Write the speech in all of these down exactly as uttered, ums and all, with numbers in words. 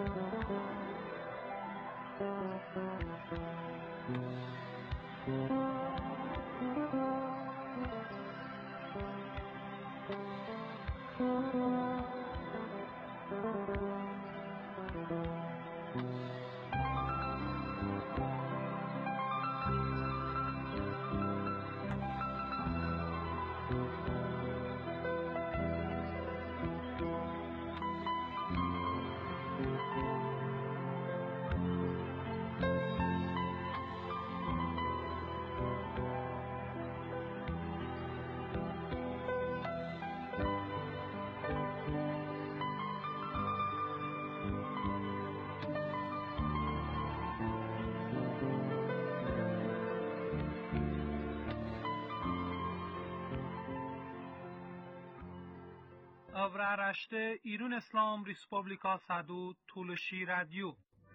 Avraaraşte İrun İslam Respublika Sadu Tuluşi Radyo.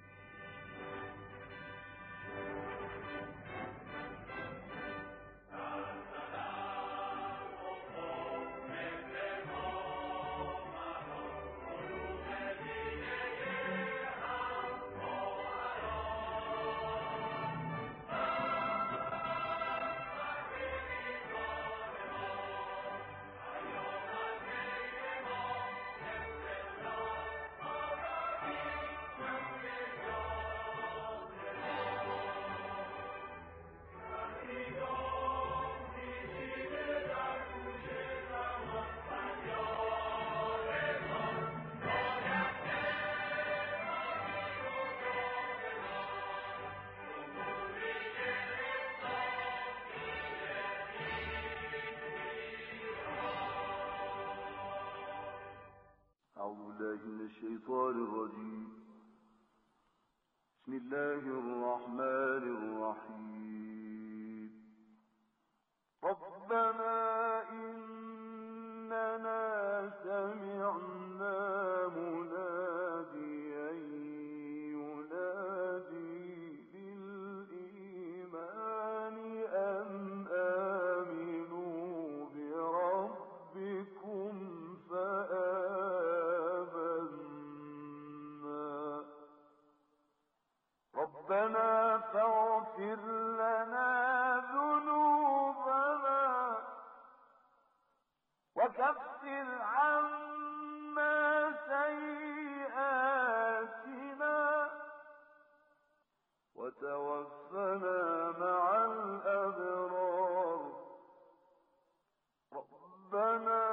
الشيطان الرجيم بسم الله الرحمن الرحيم ربنا إننا سمعنا مناديا ينادي للإيمان أن آمنوا بربكم فآمنا ربنا فاغفر لنا ذنوبنا وكفر عنا سيئاتنا وتوفنا مع الأبرار ربنا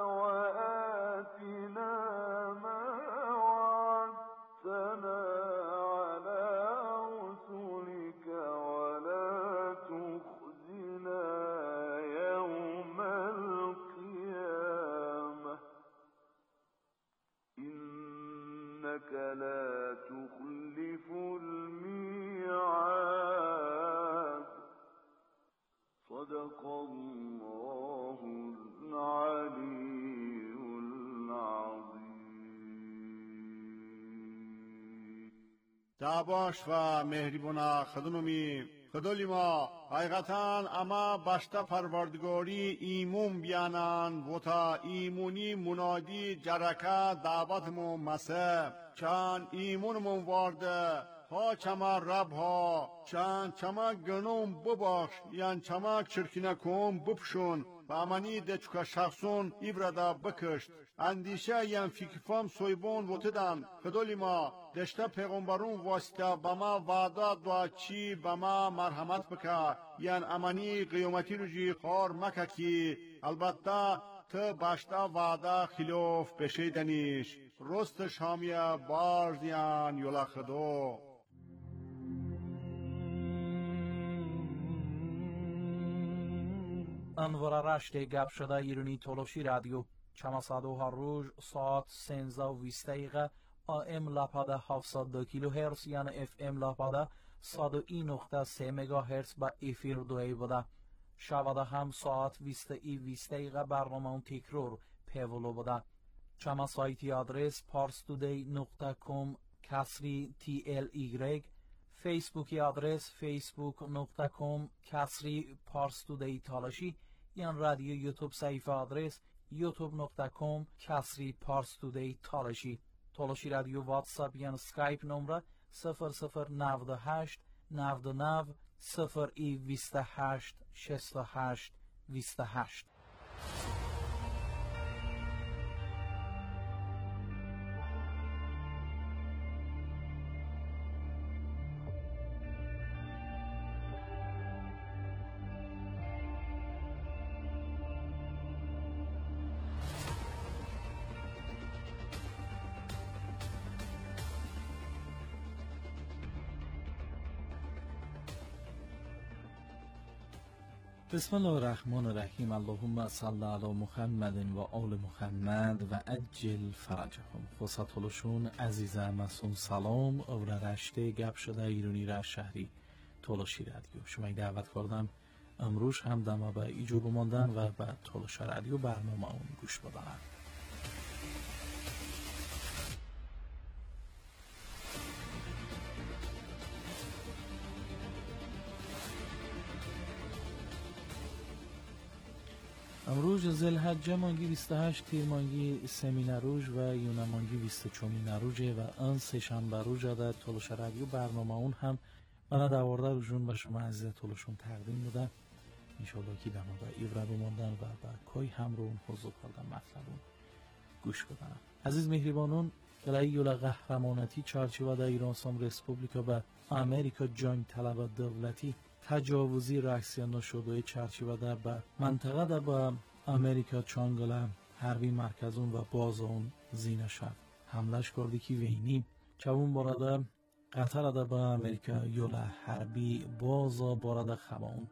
وآتنا ما وعدتنا على رسلك ولا تخزنا يوم القيامة إنك لا تخلف الميعاد صدق الله العلي العظيم. دعواش و مهریبونا خدنومی خدولی ما حقیقتاً اما باشتا پروردگاری ایمون بیانن و تا ایمونی منادی جرکه دعوتمون مسه چند ایمونمون وارده ها چما رب ها چند چما گنوم بباش یان چما چرکینه کن بپشون و امانی دچکا شخصون ایبرادا بکشت اندیشه یان فکرفام سویبون و تدن خدولی ما دشته پیغمبرون واسطه بما وعده دعا چی بما مرحمت بکا یان امانی قیامتی رو جی خار مکا کی البته ته باشتا وعده خلاف بشیدنیش رست شامیه بار دیان یولا خدو انوار رشته گپ شده ایرانی تولوشی رادیو چماسادو هر روز ساعت سنزه و بیست دقیقه آم لپاده هفتصد و دو کیلو هرتز یعنی اف ام لپاده صد و یک نقطه سه مگا هرتز با افیر دوی بوده شواده هم ساعت بیست ای بیست دقیقه برنامه تکرار پیولو بوده چما سایتی آدرس پارستودی نقطه کام کسری تی ال ایگرگ فیسبوکی آدرس فیسبوک نقطه کام کسری پارستودی تالاشی یان رادیو یوتیوب صفحه آدرس یوتیوب نقطه کام کسری پارستودی تالاشی تولوشی رادیو واتساپ یان سکایپ نمره صفر صفر نود و هشت نود و نه صفر ای بیست و هشت شصت و هشت بیست و هشت. بسم الله الرحمن الرحیم. اللهم صل علی محمد و آل محمد و عجل فرجهم. خصوصا عزیز مسون سلام او رشته گپ شده ایرانی را شهری تولوشی رادیو شما دعوت کردم امروز هم دما به ایجو بماندن و به تولوشی رادیو برنامه اون گوش بدن. امروز ذوالحجه مانگی بیست و هشت تیر مانگی سمی نروژ و یونا مانگی بیست و چهارم نروژه و آن سه شنبه روز در تولوشی رادیو برنامه اون هم من دوارده روزون به شما عزیز تولوشون تقدیم بودم. انشالله که دما به ایوره بماندن و به کوی هم رو اون حضور کردن مطلبون گوش بدن. عزیز مهربانون برای یولا قهرمانتی چارچوبه در ایران سام ریسپوبلیکا به امریکا جنگ طلب دولتی تجاوزی رأسیان شده چارچوبه در به منطقه در به امریکا چانگلا حربی مرکزون و بازون زینه شد حملش کردی که وینی چون بارده قطر در به امریکا یولا حربی بازا بارده خبان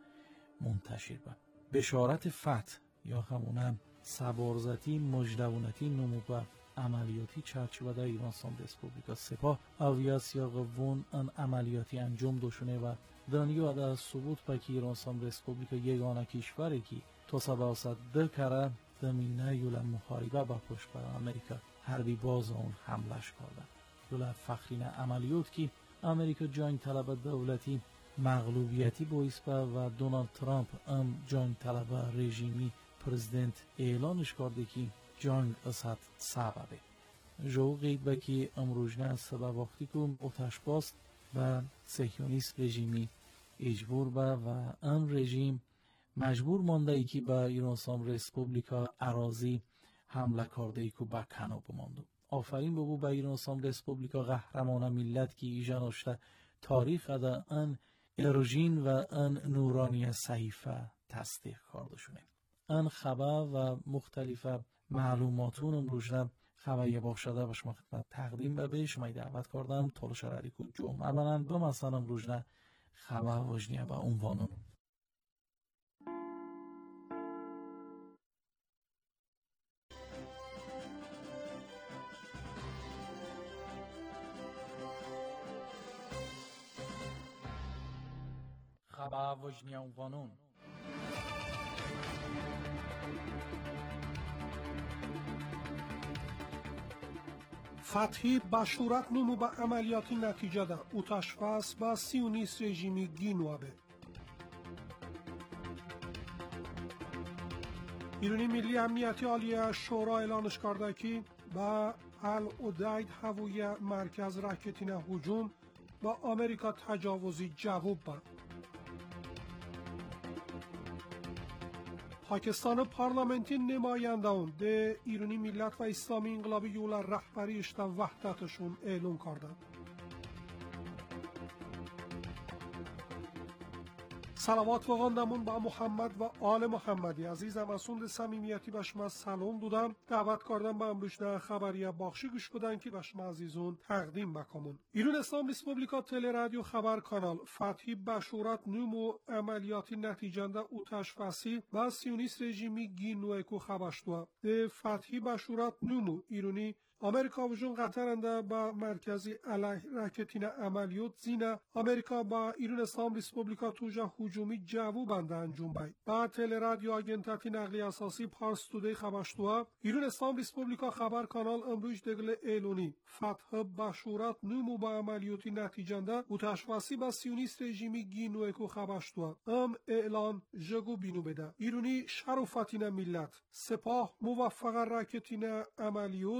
منتشر به بشارت فتح یا همونم سبارزتی مجدونتی نمو به عملیاتی چارچوبه در ایران سام ریسپوبلیکا سپاه آویاسیا قوون ان عملیاتی انجام دوشونه و دانی و در ثبوت پاکی ایران سام ریسپوبلیکا یگانه کشوری که تا سباست ده کره زمینه یولا محاربه با پشت بر امریکا حربی باز اون حملش کرده. یولا فخرین عملیات که امریکا جنگ طلب دولتی مغلوبیتی باعث و دونالد ترامپ ام جنگ طلب رژیمی پرزیدنت اعلانش کرده که جنگ اصد سببه. جو قید بکی امروزنه سبب وقتی که اتش باست و صهیونیست رژیمی اجبور به و ان رژیم مجبور مانده ای که به ایران سام ریسپوبلیکا اراضی حمله کرده ای که به کنو بمانده. آفرین ببو به ایران سام ریسپوبلیکا قهرمان ملت که ایجا نوشته تاریخ ادا ان اروژین و ان نورانی صحیفه تصدیق کرده شونه. ان خبر و مختلف معلوماتون امروزنه خبری باشده و شما خدمت تقدیم به شما دعوت کردم تولوشی رادیو جمعه بنن به مثلا امروزنه خبر واجنیه با عنوانون خبر واجنیه عنوانون فتحی بشورت نمو به عملیاتی نتیجه ده اوتشفاس با سیونیست رژیمی گینوابه. ایرانی ملی امنیتی عالیه شورا اعلانش کرده که با العدید هوایی مرکز راکتین هجوم با امریکا تجاوزی جواب با. پاکستان پارلمنتی نمایندگان ده ایرانی ملت و اسلامی انقلابی یولا رهبریش تا وحدتشون اعلام کردند. صلوات و غندمون با محمد و آل محمدی عزیزم از سوند صمیمیتی به شما سلام دادم. دعوت کردم با امروزنه خبری بخشی گوش بدن که به شما عزیزون تقدیم بکنم. ایران اسلام ریسپوبلیکا تله رادیو خبر کانال فتحی بشورت نمو عملیاتی نتیجنده اوتش فسی و سیونیست رژیمی گینوه کو خبشتوا. ده فتحی بشورت نمو ایرانی امریکا وجون قطرنده با مرکزی علیه راکتین عملیات زینه امریکا با ایران اسلام ریسپوبلیکا توجه هجومی جوو بنده انجام بای. با تله رادیو آگنتاتی نقلی اساسی پارس تودی خبشتوا ایران اسلام ریسپوبلیکا خبر کانال امروز دگل ایلونی فتح بشورت نمو با عملیاتی نتیجنده و تشواسی با سیونیست رژیمی گینوه کو خبشتوا ام اعلان جگو بینو بده. ایرانی شرفتین ملت سپاه موفق راکتین عملیات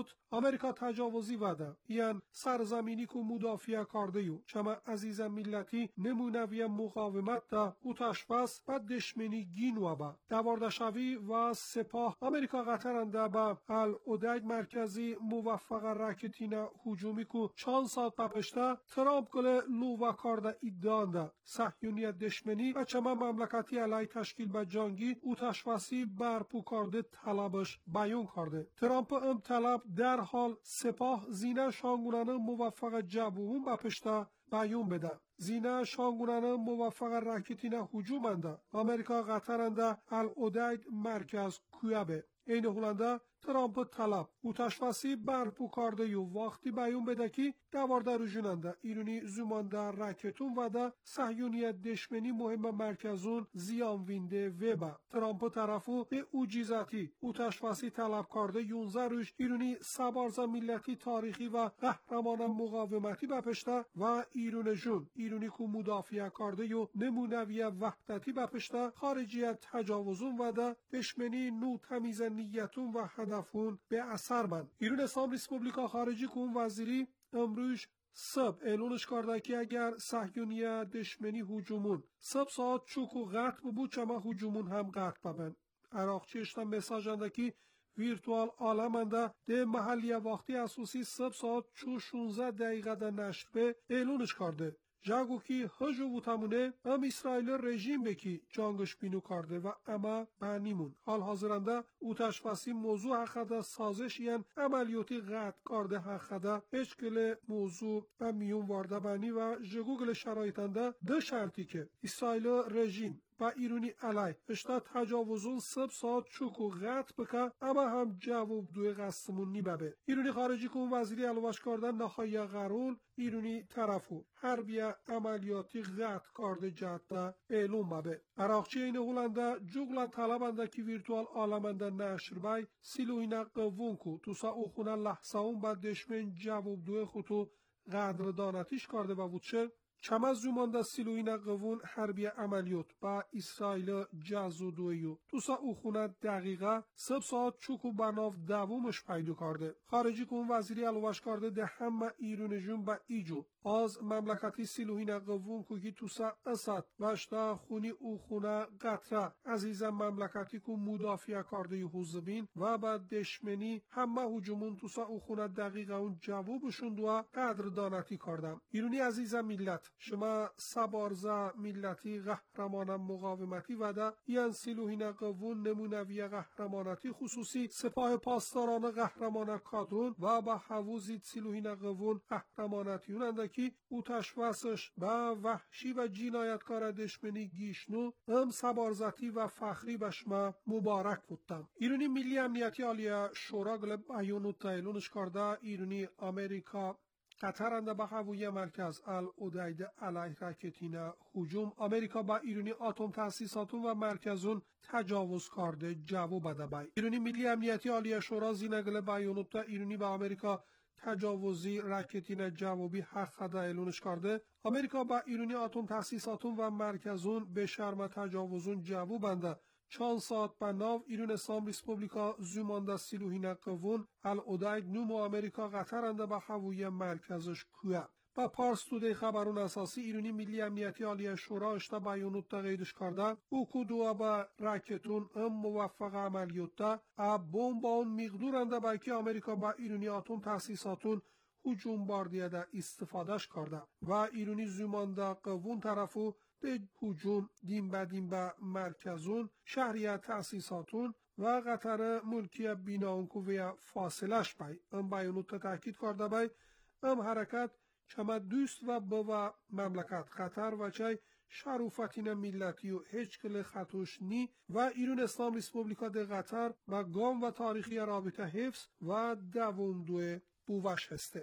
امریکا تجاوزی وده یان سرزمینی کو مدافع کرده یو چما عزیز ملتی نمونوی مقاومت دا او تشفاس و دشمنی گینو با دواردشوی و سپاه امریکا قطرنده با العدید مرکزی موفق راکتینا هجومی کو چند ساعت پشتا ترامپ گل لووا کرده ایدانده صهیونیت دشمنی و چما مملکتی علی تشکیل با جنگی او تشفاسی برپو کرده طلبش بیان کرده. ترامپ ام طلب در حال سپاه زینه شانگونانه موفق جوابون با پشتا بیان بده. زینه شانگونانه موفق راکتینا هجومنده. امریکا قطرنده العدید مرکز کویابه. این هولنده ترامپ طلب او تشفاسی برپو کرده یو وقتی بیان بده که دوارده روژوننده ایرونی زمانده راکتون و ده صهیونیت دشمنی مهم مرکزون زیان وینده ویبه. ترامپ طرفو به او جیزتی او تشفاسی طلب کرده یونزه روش ایرونی سبارز ملتی تاریخی و قهرمان مقاومتی بپشته و ایرون جون ایرونی کو مدافع کرده یو نمونوی وحدتی بپشته خارجیت تجاوزون و ده دشمنی نو تمیز نیتون و هدفون به اثر بند. ایران اسلام ریسپوبلیکا خارجی کون وزیری امروز سب اعلانش کرده که اگر صهیونیت دشمنی هجومون سب ساعت چوکو قطع بود چما هجومون هم قطع ببن. عراقچی اشتم مساج انده که ویرتوال آلمنده ده محلی وقتی اساسی سب ساعت چو شونزده دقیقه ده نشر به اعلانش کرده. جاگو کی هجو و تمونه ام اسرائیل رژیم بکی جانگش بینو کرده و اما بانیمون حال حاضرنده او تشفاسی موضوع حقده سازش یان عملیاتی قطع کرده حقده اشکل موضوع و میون وارده بانی و جگوگل شرایطنده ده شرطی که اسرائیل رژیم و ایرونی علی اشتا تجاوزون سب ساعت چوکو قطع بکه اما هم جواب دوی قسمون نی ببه. ایرونی خارجی کن وزیری علوش کردن نخواهی قرول ایرونی طرفو حربیه عملیاتی قطع کرده جهده اعلوم ببه. عراقچی این هولنده جوگل طلبنده که ویرتوال آلمنده نشر بای سیلوینا قوون کو توسا اوخونه لحظه اون با دشمن جواب دوی خودتو قدردانتیش کرده و وچه چما زمانده سیلوینا قوون حربی عملیات با اسرائیل جزو دویو توسا او خونه دقیقه سب ساعت چوکو بناف دوومش پیدا کرده. خارجی کن وزیری علوش کرده ده همه ایرون جون با ایجو از مملکتی سیلوینا قوون که توسا اسد وشتا خونی او خونه قطره عزیزم مملکتی که مدافع کرده ی حزبین و با دشمنی همه هجومون توسا او خونه دقیقه اون جوابشون دو قدردانتی کردم. ایرونی عزیزم ملت شما سبارزه ملتی قهرمان مقاومتی و ده یان سیلوهین قوون نمونوی قهرمانتی خصوصی سپاه پاسداران قهرمان کادون و با حوزی سیلوهین قوون قهرمانتیون اندکی او تشوسش با وحشی و جنایتکار دشمنی گیشنو ام سبارزتی و فخری بشما مبارک بودم. ایرانی ملی امنیتی عالی شورا گلب بیانو تایلونش کرده ایرانی امریکا قطرنده به هوایی مرکز العدید علیه راکتینا هجوم امریکا با ایرانی اتم تاسیساتون و مرکزون تجاوز کرده جواب بده بای. ایرانی ملی امنیتی عالی شورا زینگل بیانوت ایرانی با امریکا تجاوزی راکتینا جوابی حق ده اعلانش کرده. امریکا با ایرانی اتم تاسیساتون و مرکزون به شرم تجاوزون جواب بنده. چند ساعت به ناو ایران اسلام ریسپوبلیکا زمانده سیلوهین قوون العدید نوم امریکا قطرنده به هوایی مرکزش کوه. با پارس توده خبرون اساسی ایرانی ملی امنیتی عالی شورا اشتا بیانوت تا قیدش کرده او کدوه با راکتون ام موفق عملیوت تا اب بوم با اون مقدورنده بایکی امریکا با ایرانی اتم تاسیساتون هجوم باردیه ده استفادهش کرده و ایرانی زمانده قوون طرفو ده هجوم دیم با دیم با مرکزون شهریت تاسیساتون و قطر ملکی بیناونکو و فاصلش بای ام بیانوت تاکید کرده بای ام حرکت چما دوست و با مملکت قطر و چای شروفتین ملتی و هیچ کل خطوش نی و ایران اسلام ریسپوبلیکا ده قطر و گام و تاریخی رابطه حفظ و دوم دوه بووش هسته.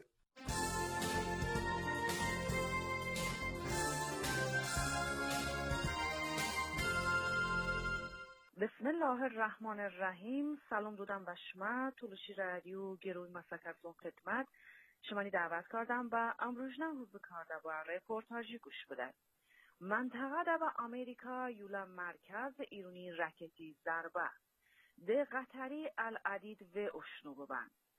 بسم الله الرحمن الرحیم. سلام دودم به شما تولوشی رادیو گروی مسکرزون خدمت شمانی دعوت کردم و امروزنا حضور کرده و رپورتاجی گوش بدد. منطقه ده و امریکا یولا مرکز ایرونی رکتی ضربه ده قطری العدید و اشنو ببن.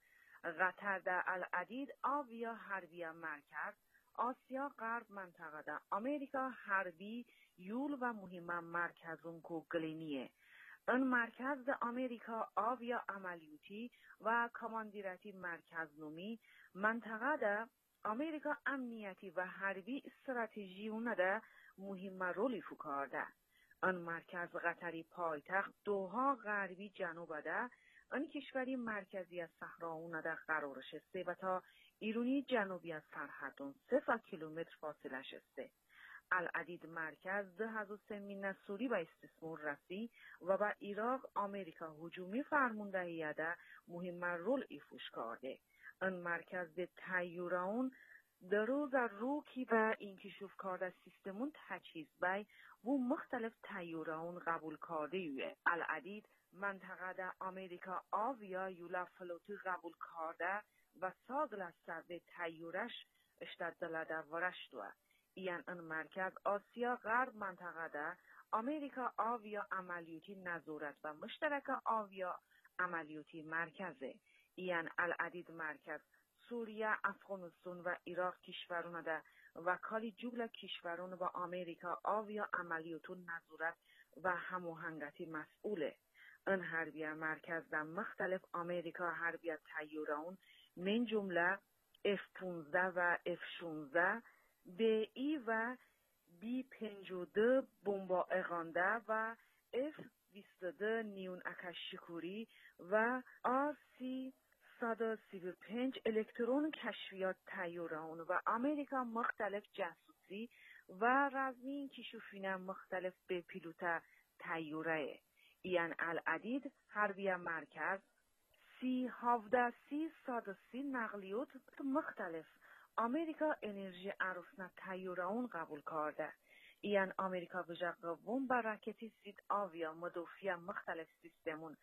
قطر در العدید آویا حربی مرکز آسیا غرب منطقه در امریکا حربی یول و مهم مرکزون کو گلینیه. این مرکز در امریکا آویا عملیاتی و کماندیراتی مرکز نومی منطقه در امریکا امنیتی و حربی استراتژیونه در مهم رولی فکارده. این مرکز قطری پایتخت دوها غربی جنوب ده، این کشوری مرکزی از صحراونه در قرار شسته و تا ایرانی جنوبی از سرحدون سه کیلومتر فاصله شسته. العدید مرکز ده هزار سمین سوری به استثمار رسی و با عراق امریکا هجومی فرماندهی ده مهم رول ایفوش کرده. این مرکز ده تیوراون در روز روکی و انکشاف کرده سیستمون تجهیز بای و مختلف تیوراون قبول کرده یوه. العدید منطقه در امریکا آویا یولا فلوتی قبول کرده و ساگل از سرده تیورش اشتدل در ورش دوه. این این مرکز آسیا غرب منطقه در امریکا آویا عملیاتی نظارت و مشترک آویا عملیاتی مرکزه. این العدید مرکز سوریه، افغانستان و عراق کشورونه ده و کالی جوگل کشورونه با امریکا آویا عملیاتون نظارت و هماهنگی مسئوله. این حربی مرکز در مختلف امریکا حربی تیوراون من جمله اف پانزده و اف شانزده بی ای و بی پنجاه و دو بمبا اغانده و اف بیست و دو نیون اکشیکوری و آر سی صد و سی و پنج الکترون کشفیات تیوراون و امریکا مختلف جاسوسی و رزمین کشوفینه مختلف به پیلوت تیوره. این العدید حربی مرکز سی هفده سی صد و سی نقلیات مختلف امریکا انرژی عروسنه تیوراون قبول کرده. این امریکا بجا قوم با راکتی سید آویا مدافع مختلف سیستمون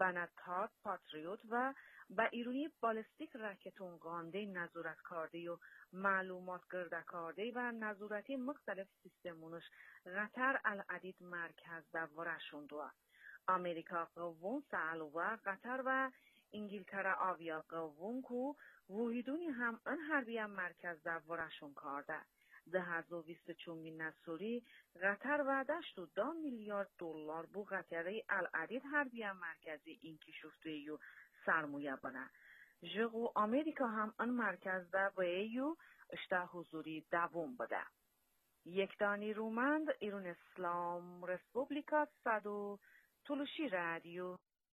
بنتات پاتریوت و با ایرونی بالستیک راکتون گانده نظارت کرده و معلومات گرده کرده و نظارتی مختلف سیستمونش قطر العدید مرکز در ورشون دوه. امریکا قوم سعلوه قطر و انگلتره آویا قوم کو وحیدونی هم این حربی هم مرکز در ورشون کرده. ده هزار و بیست و چهار نسوری قطر وعده شد دو میلیارد دلار بو قطره العدید حربی هم مرکزی این کشفته یو سرمایه بنه. جغو امریکا هم این مرکز در بایو اشته حضوری دوم بده. یک دانی رومند ایران اسلام رسپوبلیکا صدو تلوشی رادیو.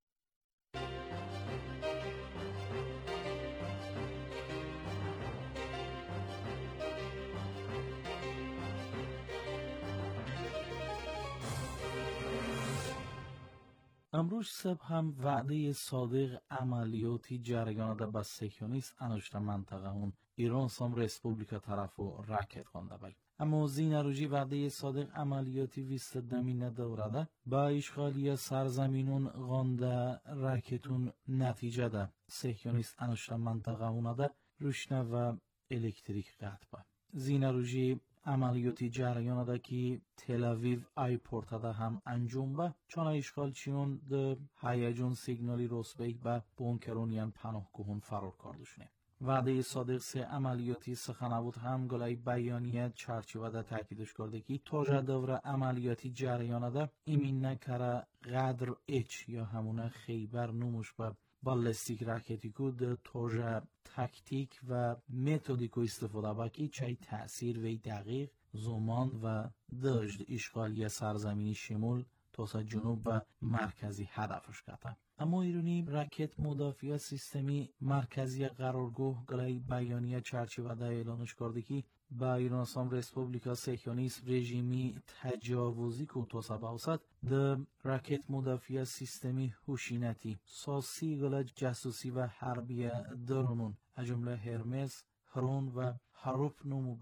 امروز صبح هم وعده صادق عملیاتی جریان ده به سیکیونیست انوشت منطقه اون ایران سام رسپوبلیکا طرف و رکت خونده بای. اما زین روژی وعده صادق عملیاتی ویست دمینه دورده با اشغالی سرزمینون غانده رکتون نتیجه ده سیکیونیست انوشت منطقه اون ده روشنه و الکتریک قطع با. زین روژی عملیاتی جریان ده که تل اویو ایپورت ده هم انجام به چون اشغال چیون ده هیجان سیگنالی رسبی به بونکرونیان پناهگوهون فرار کردشونه. وعده صادق سه عملیاتی سخنوود هم گلای بیانیه چرچوبه ده تاکیدش کرده که توجه دور عملیاتی جریان ده ایمین نکره قدر اچ یا همونه خیبر نموش به بالستیک راکتیکو ده توجه تکتیک و متدیکو استفاده باکی چای تأثیر وی دقیق زمان و داشت اشغالی سرزمینی شمول توسط جنوب و مرکزی هدفش کرده. اما ایرانی راکت مدافع سیستمی مرکزی قرارگاه گلای بیانیه چرچوبه ده اعلانش کرده که با ایران اسلام رسپوبلیکا سیکیونیست رژیمی تجاوزی که توسط باوسط ده راکت مدافع سیستمی هوشینتی ساسی گلای جاسوسی و حربی درونون از جمله هرمس، هرون و هروپ نمو به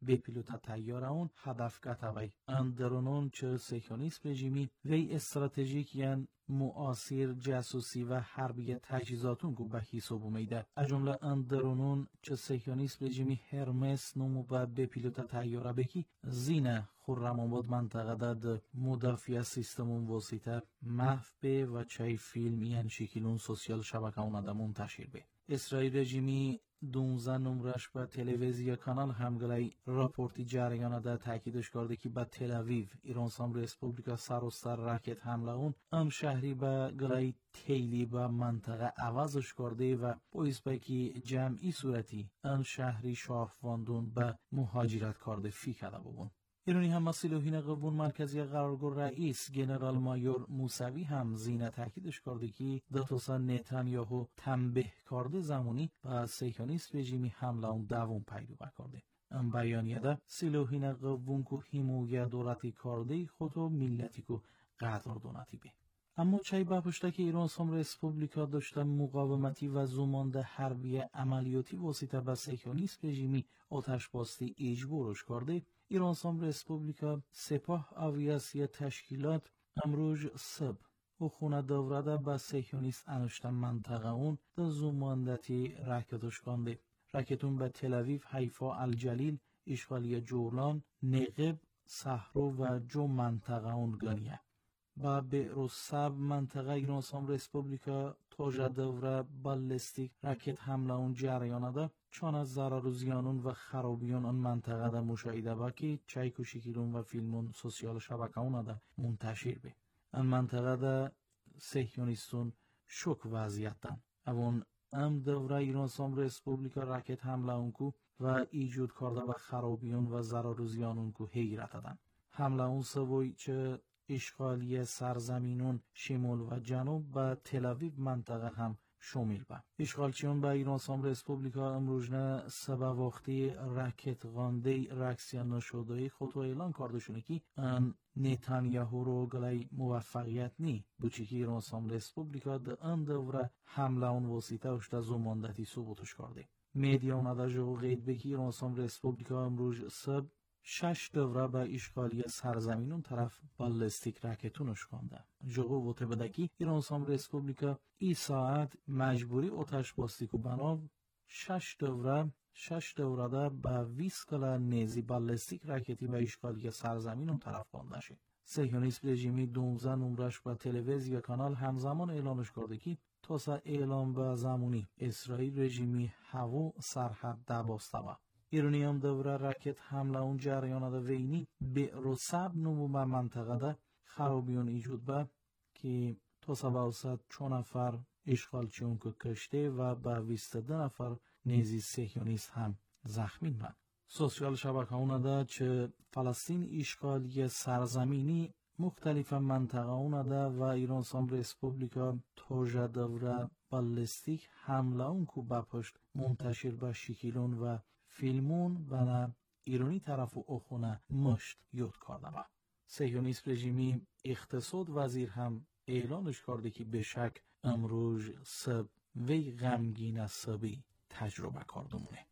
بپیلوتا تیارون هدف کتاوی اندرونون چه سیکونیسم رژیمی وی استراتژیک یان مؤثر جاسوسی و حربی تجهیزاتون گو به حساب میده. از جمله اندرونون چه سیکونیسم رژیمی هرمس نمو به بپیلوتا تیاره بکی زینه خرم‌آباد منطقه داد مدافع سیستمون واسطه محو به و چای فیلم یان شکلون سوسیال شبکه اون آدم منتشر به. اسرائیل رژیمی دونزده نمرش به تلویزیون کانال همگلای راپورتی جریان ده تاکیدش کرده که به تل اویو ایران سام ریسپوبلیکا سر و سر راکت حمله اون ام شهری به گلای تیلی به منطقه عوضش کرده و باعث به که جمعی صورتی ام شهری شارفواندون به مهاجرت کرده فی کرده ببون. ایرانی هم مسئولین قوون مرکزی قرارگاه رئیس جنرال مایور موسوی هم زینه تاکیدش کرده که داتوسا نتانیاهو تنبیه کرده زمانی و سیکونیسم رژیمی حمله اون دوم پیدا بکرده. ام بیانیه ده سیلوهین قوون کو حمایت دولتی کرده خود و ملتی کو قدردانتی به. اما چای بپشته که ایران سام ریسپوبلیکا داشته مقاومتی و زمانده حربی عملیاتی واسطه به سیکونیسم رژیمی آتش باستی اجبارش کرده، ایران سام ریسپوبلیکا سپاه آویاسی تشکیلات امروز صبح و خونه دورده به سیکونیست انشته منطقه اون در زماندتی رکتش کنده. رکتون به تل اویو، حیفا، الجلیل، اشغالی جولان، نقب، صحرا و جو منطقه اون گنیه. با بئر سب منطقه ایران سام ریسپوبلیکا توجه دوره بالستیک راکت حمله اون جریانه ده چون از ضرر و زیانون و خرابیون اون منطقه ده مشاهده با که چای و شکلون و فیلمون سوسیال شبکه اون ده منتشر به. این منطقه ده صهیونیستون شوک وضعیت دن. اون ام دوره ایران سام ریسپوبلیکا راکت حمله اون کو و ایجاد کرده و خرابیون و ضرر و زیانون کو حیرت دن. حمله اون سوی چه اشغالی سرزمینون شمال و جنوب به تل اویو منطقه هم شامل به. اشغالچیان به ایران سام ریسپوبلیکا امروزنه سبا وقتی راکت غانده رکسیان نشده خود اعلان کرده شونه که ان نتانیاهو رو گلای موفقیت نی بچی که ایران سام ریسپوبلیکا ده ان دوره حمله اون واسطه اشتا زماندتی ثبوتش کرده. میدیا اون ده جو قید بکی ایران سام ریسپوبلیکا امروز سب شش دوره به اشغالی سرزمینون طرف بالستیک راکتونش کنده. جوگو وطه بدکی ایران سام ریسپوبلیکا ای ساعت مجبوری اتش باستیکو بناو شش دوره شش دوره ده به ویسکلا نیزی بالستیک راکتی به اشغالی سرزمینون طرف کنده شه. صهیونیسم رژیمی دونزده نمرش به تلویزیون کانال همزمان اعلانش کرده که تاسا اعلام به زمانی اسرائیل رژیمی هوا سرحد دباسته با. ایرانی هم دوره راکت حمله اون جریانه ده وینی بئر و سب نمو به منطقه ده خرابیون ایجود به که تا سباوسط چون نفر اشغالچیون که کشته و به ویسته ده نفر نیزی صهیونیست هم زخمین من. سوسیال شبکه اونه ده چه فلسطین اشغالی سرزمینی مختلف منطقه اونه ده و ایران سام ریسپوبلیکا توجه دوره بالستیک حمله اون که بپشت منتشر به شکلون و فیلمون و نه ایرانی طرف و اخونه مشت یود کرده با. صهیونیسم رژیمی اقتصاد وزیر هم اعلانش کرده که به شک امروز سب وی غمگین سبی تجربه کردمونه.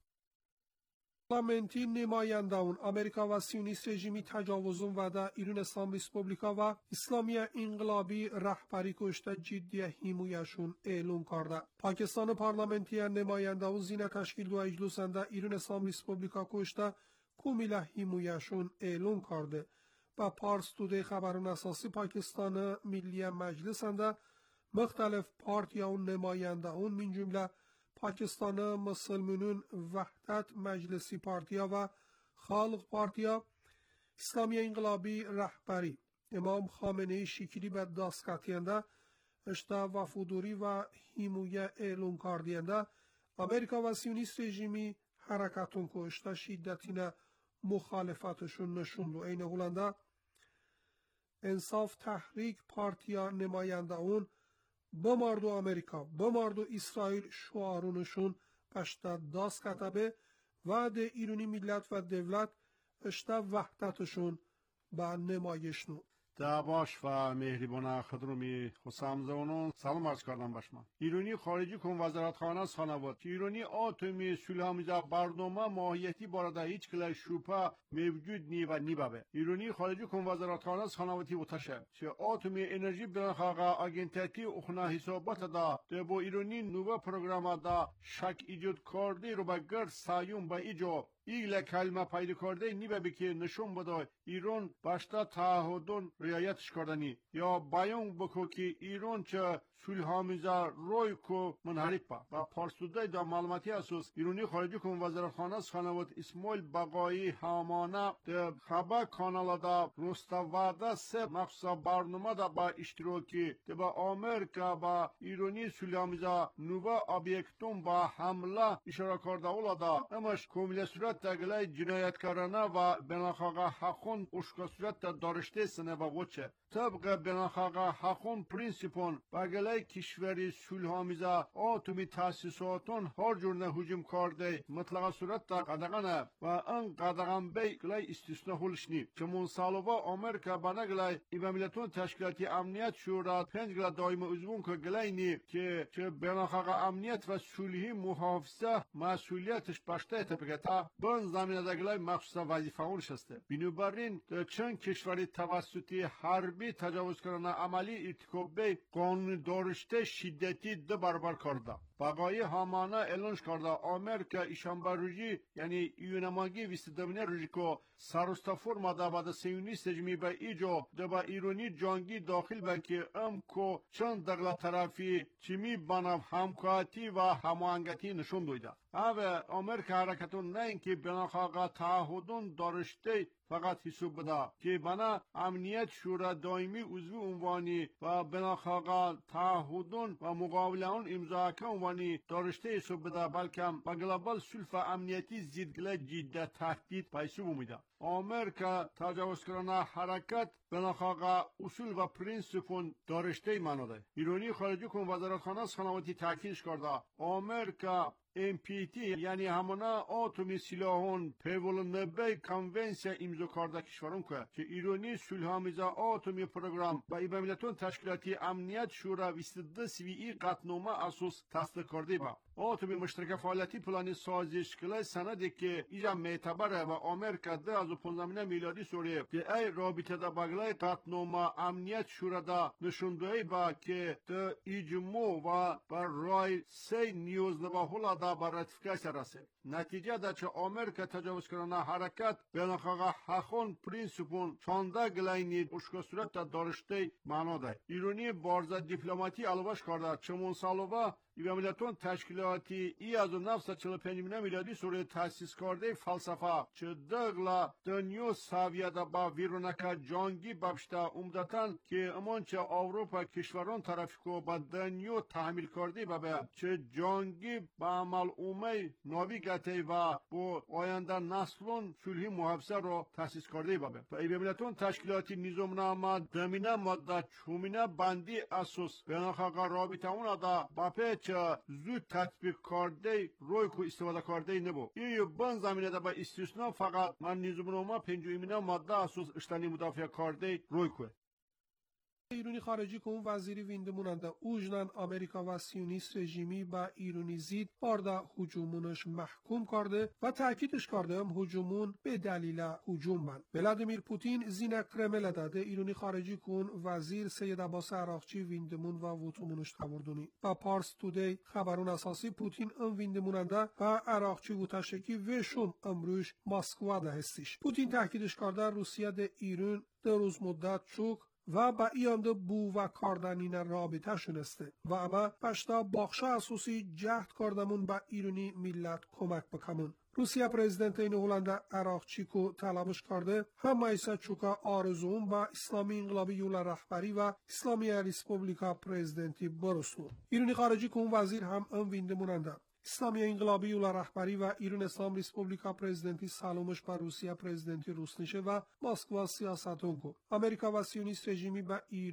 پارلمنتی نمایندگان آمریکا و سیونیست رژیمی تجاوزون و در ایران اسلام ریسپوبلیکا و اسلامی انقلابی رهبری کشته جدی حمایتشون اعلام کرده. پاکستان پارلمنتی نمایندگان زینه تشکیل دو اجلاس در ایران اسلام ریسپوبلیکا کشته کامل حمایتشون اعلام کرده. با پارس توده خبرون اساسی پاکستان ملی مجلس در مختلف پارتیان نمایندگان من جمله پاکستان مسلمانون وحدت مجلسی پارتیا و خالق پارتیا اسلامی انقلابی رهبری امام خامنه‌ای شکلی به دست کتینده اشتا وفودوری و حمایت اعلام کردینده امریکا و سیونیست رژیمی حرکتون که اشتا شدتین مخالفتشون نشوند و این هولنده انصاف تحریک پارتیا نماینده اون بماردو امریکا بماردو اسرائیل شعارونشون پشت داست کتبه و ده ایرانی ملت و دولت اشتا وحدتشون به نمایش نو. دعواش و مهربان خدرومی حسام زونون سلام عرض کردم باشما. ایرانی خارجی کن وزارتخانه سخنوات ایرانی آتمی سلحامیزا برنامه ماهیتی بارده هیچ کلی شوپا موجود نی و نی بابه. ایرانی خارجی کن وزارتخانه سخنواتی وتشه چه آتمی انرژی بنخاقا آگنتاتی اخنا حسابات دا ده با ایرانی نوبه پروگرام دا شک ایجاد کرده رو با گرد سایون با ایجا ایل کلمه پیدا کرده نیبه بکی نشون بده ایران باشتا تعهدون رعایتش کردنی یا بیان بکو که ایران چه سلحامیزا روی کو منحرف با با پارسوده دا معلوماتی اساس ایرانی خارجی کن وزارتخانه سخنوات اسماعیل بقایی همانه ده خبر کانال دا رستواده سه مخصوصا برنامه دا با اشتراکی ده با آمریکا با ایرانی سلحامیزا نوبه آبیکتون با حمله اشاره کرده اولا دا امش کمیل صورت تگلای جنایتکارانه و بناخاقه حقون اشکا صورت دارشته سنه و وچه طبق بناخاقه حقون پرینسیپون بگلای کشوری سلحامیزا آتومی تاسیساتون هر جور هجوم کرده مطلقه صورت تا قدغنه و ان قدغن بی گلای استثناء هلشنی چمون سالوه آمریکا بنگلای ایوه ملتون تشکیلاتی امنیت شورا پنج گلای دایم ازبون که گلای نی که چه بناخاقه امنیت و صلحی محافظه مسئولیتش باشته تبگه تا بن زمینه دگلای مخصوصا وظیفه اونش هسته بنابراین چند کشوری توسطی حربی تجاوز کردن عملی ارتکاب به قانون دارشته شدتی دو برابر کرده بقای همانه اعلانش کرده آمریکا ایشانبه روزی یعنی یونماگی بیست دومینه روزی که سرستا فرما دا بعد سیونیست جمی به ایجا ده با ایرانی جانگی داخل به که ام که چند دقل طرفی چمی بناو همکاتی و هماهنگتی نشون دویده اوه آمریکا حرکتون نه اینکه بناخاقا تعهدون دارشته فقط حساب بده که بنا امنیت شورا دائمی عضو عنوانی و بناخاقا تعهدون و مقابله اون امضا که عنوانی دارشته حساب بده بلکه با گلوبال سلف امنیتی زیدگله جیده تهدید پیسو بومیده آمریکا تجاوز کردن حرکت بناخاقا اصول و پرینسیپون دارشته مناده ایرانی خارجی کن وزارتخانه سخنواتی تاکیدش کرده آمریکا ام پی تی یعنی همانا آتومی سلاحون پیول نبی کنونسیا امضا کرده کشورون که که ایرانی سلحامیزا آتومی پروگرام و ایبه ملتون تشکیلاتی امنیت شورا بیست و دو سویی قطنامه اساس تصدیق کرده با آتومی مشترک فعالیتی پلان سازش کلای سندی که ایجا معتبره و آمریکا ده از پانزده میلادی سوریه که ای رابطه دا بگلای قطنامه امنیت شورا دا نشوندهی با که ده ایجمو و بر رای سی نیوز نباهولا دا بر راتیفیکاسیا رسه نتیجه دا چه آمریکا تجاوز کردن حرکت بناخاقا حقون پرینسیپون چانده گلاینی اشکا صورت دا دارشته معنا ده ایرانی بارزه دیپلماتی علواش کرده چمون سالوه ایوه ملتون تشکیلاتی ای از نفس چهل و پنج میلادی سوره تاسیس کرده فلسفه چه دغلا دنیو ساویه دا با ویرونکا جانگی ببشته عمدتاً که امان چه اروپا کشوران طرفی که با دنیو تحمیل کرده ببه چه جانگی با عمل اومه ناوی گته و با آینده نسلون صلحی محافظه رو تاسیس کرده ببه و ایوه ملتون تشکیلاتی نظامنامه دمینه ماده چومینه بندی اساس بناخاقا رابطه اون دا باپه زود تطبیق کرده روی کو استفاده کرده نبو ای بن زمینه دا با استثناء فقط من نظامنامه پنجمینه ماده اساس اشتنی مدافع کرده روی کو ایرانی خارجی که اون وزیری ویندموننده اوجنن آمریکا و سیونیست رژیمی با ایرانی زید بارده هجومونش محکوم کرده و تاکیدش کرده هم هجومون به دلیل هجوم من ولادیمیر پوتین زین کرمل داده ایرانی خارجی که اون وزیر سید عباس عراقچی ویندمون و وطومونش تبردونی و پارس تودی خبرون اساسی پوتین ام ویندموننده و عراقچی وطشکی وشون امروش مسکوا ده هستیش پوتین تاکیدش کرده روسیه ده ایران ده روز مدت چوک و با ایانده بو و کاردنین رابطه شنسته و اما پشتا باخشا اساسی جهد کردمون با ایرانی ملت کمک بکمون روسیه پرزیدنت این هلند عراقچی کو طلبش کرده هم ایسا چوکا آرزوون با اسلامی انقلابی یولا رهبری و اسلامی ریسپوبلیکا پرزیدنتی برسنو ایرانی خارجی کو وزیر هم ام وینده موننده اسلامی انقلابی یولا رهبری و ایران اسلام ریسپوبلیکا پرزیدنتی سلامش بر روسیه پرزیدنتی روسنیشه و مسکوا سیاستون کو امریکا و سیونیست رژیمی با ایران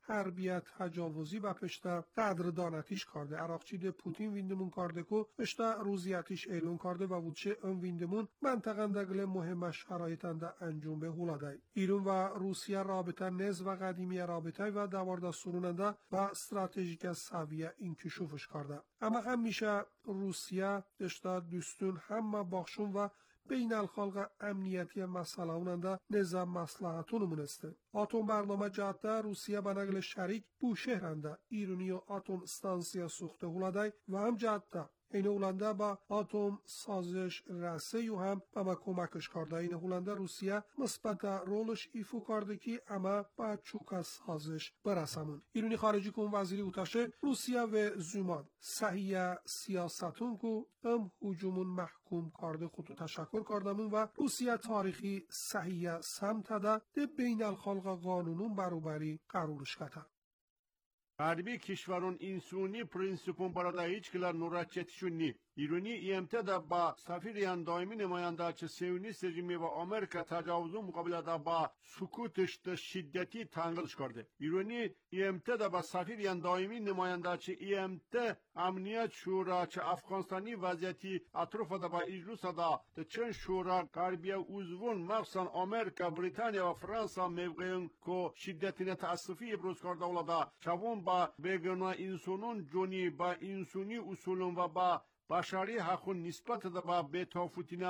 حربیت تجاوزی و پشتا قدردانتیش kardı. Araqçı de Putin vindimun kardı ku pişta ruziyatiş eylon kardı ve vutçe ön vindimun mantaqandagile muhim şaraitanda انجام به هولادای. ایران و روسیه رابطه نز و قدیمی رابطه و دوارده سروننده و استراتژیک سویه انکشوفش کرده. اما همیشه روسیه دشتا دوستون همه باخشون و بین الخلق امنیتی مسئله اوننده نظام مصلحتون مونسته. آتوم برنامه جهته روسیه به نقل شریک بو شهرنده ایرانی و آتوم استانسیا سوخته هولادای و هم جهته این هولنده با آتوم سازش رسه یو هم با ما کمکش کرده. این هولنده روسیه مثبت رولش ایفو کرده که اما با چوک سازش برسمون. ایرانی خارجی کن وزیری اوتاشه روسیه و زومان صحیح سیاستون کو ام هجومون محکوم کرده خودو تشکر کردمون و روسیه تاریخی صحیح سمت ده ده بین الخلق قانونون بروبری قرارش کده. Harbi kişvarun insuni prinsipun barada hiçkiler nuraçetişunni. İroni İ M T de ba safiriyan daimi nemayandaçı Siyonist rejimi ve Amerika tecavüzü mukabilede ba sukutıştı şiddeti tanqıl çıkardı. İroni İ M T de ba safiriyan daimi nemayandaçı İ M T Amniyet Şuraçı Afganistani vaziyeti atrofada ba iclusada de çın şura garbiye uzvun mafsan Amerika, Britanya ve Fransa mevqeyin ko şiddetine teassifi ibroz karda olada çavun ba begona insanun joni ba insuni usulun ve ba بشری حقون نسبت دا با بتافوتینا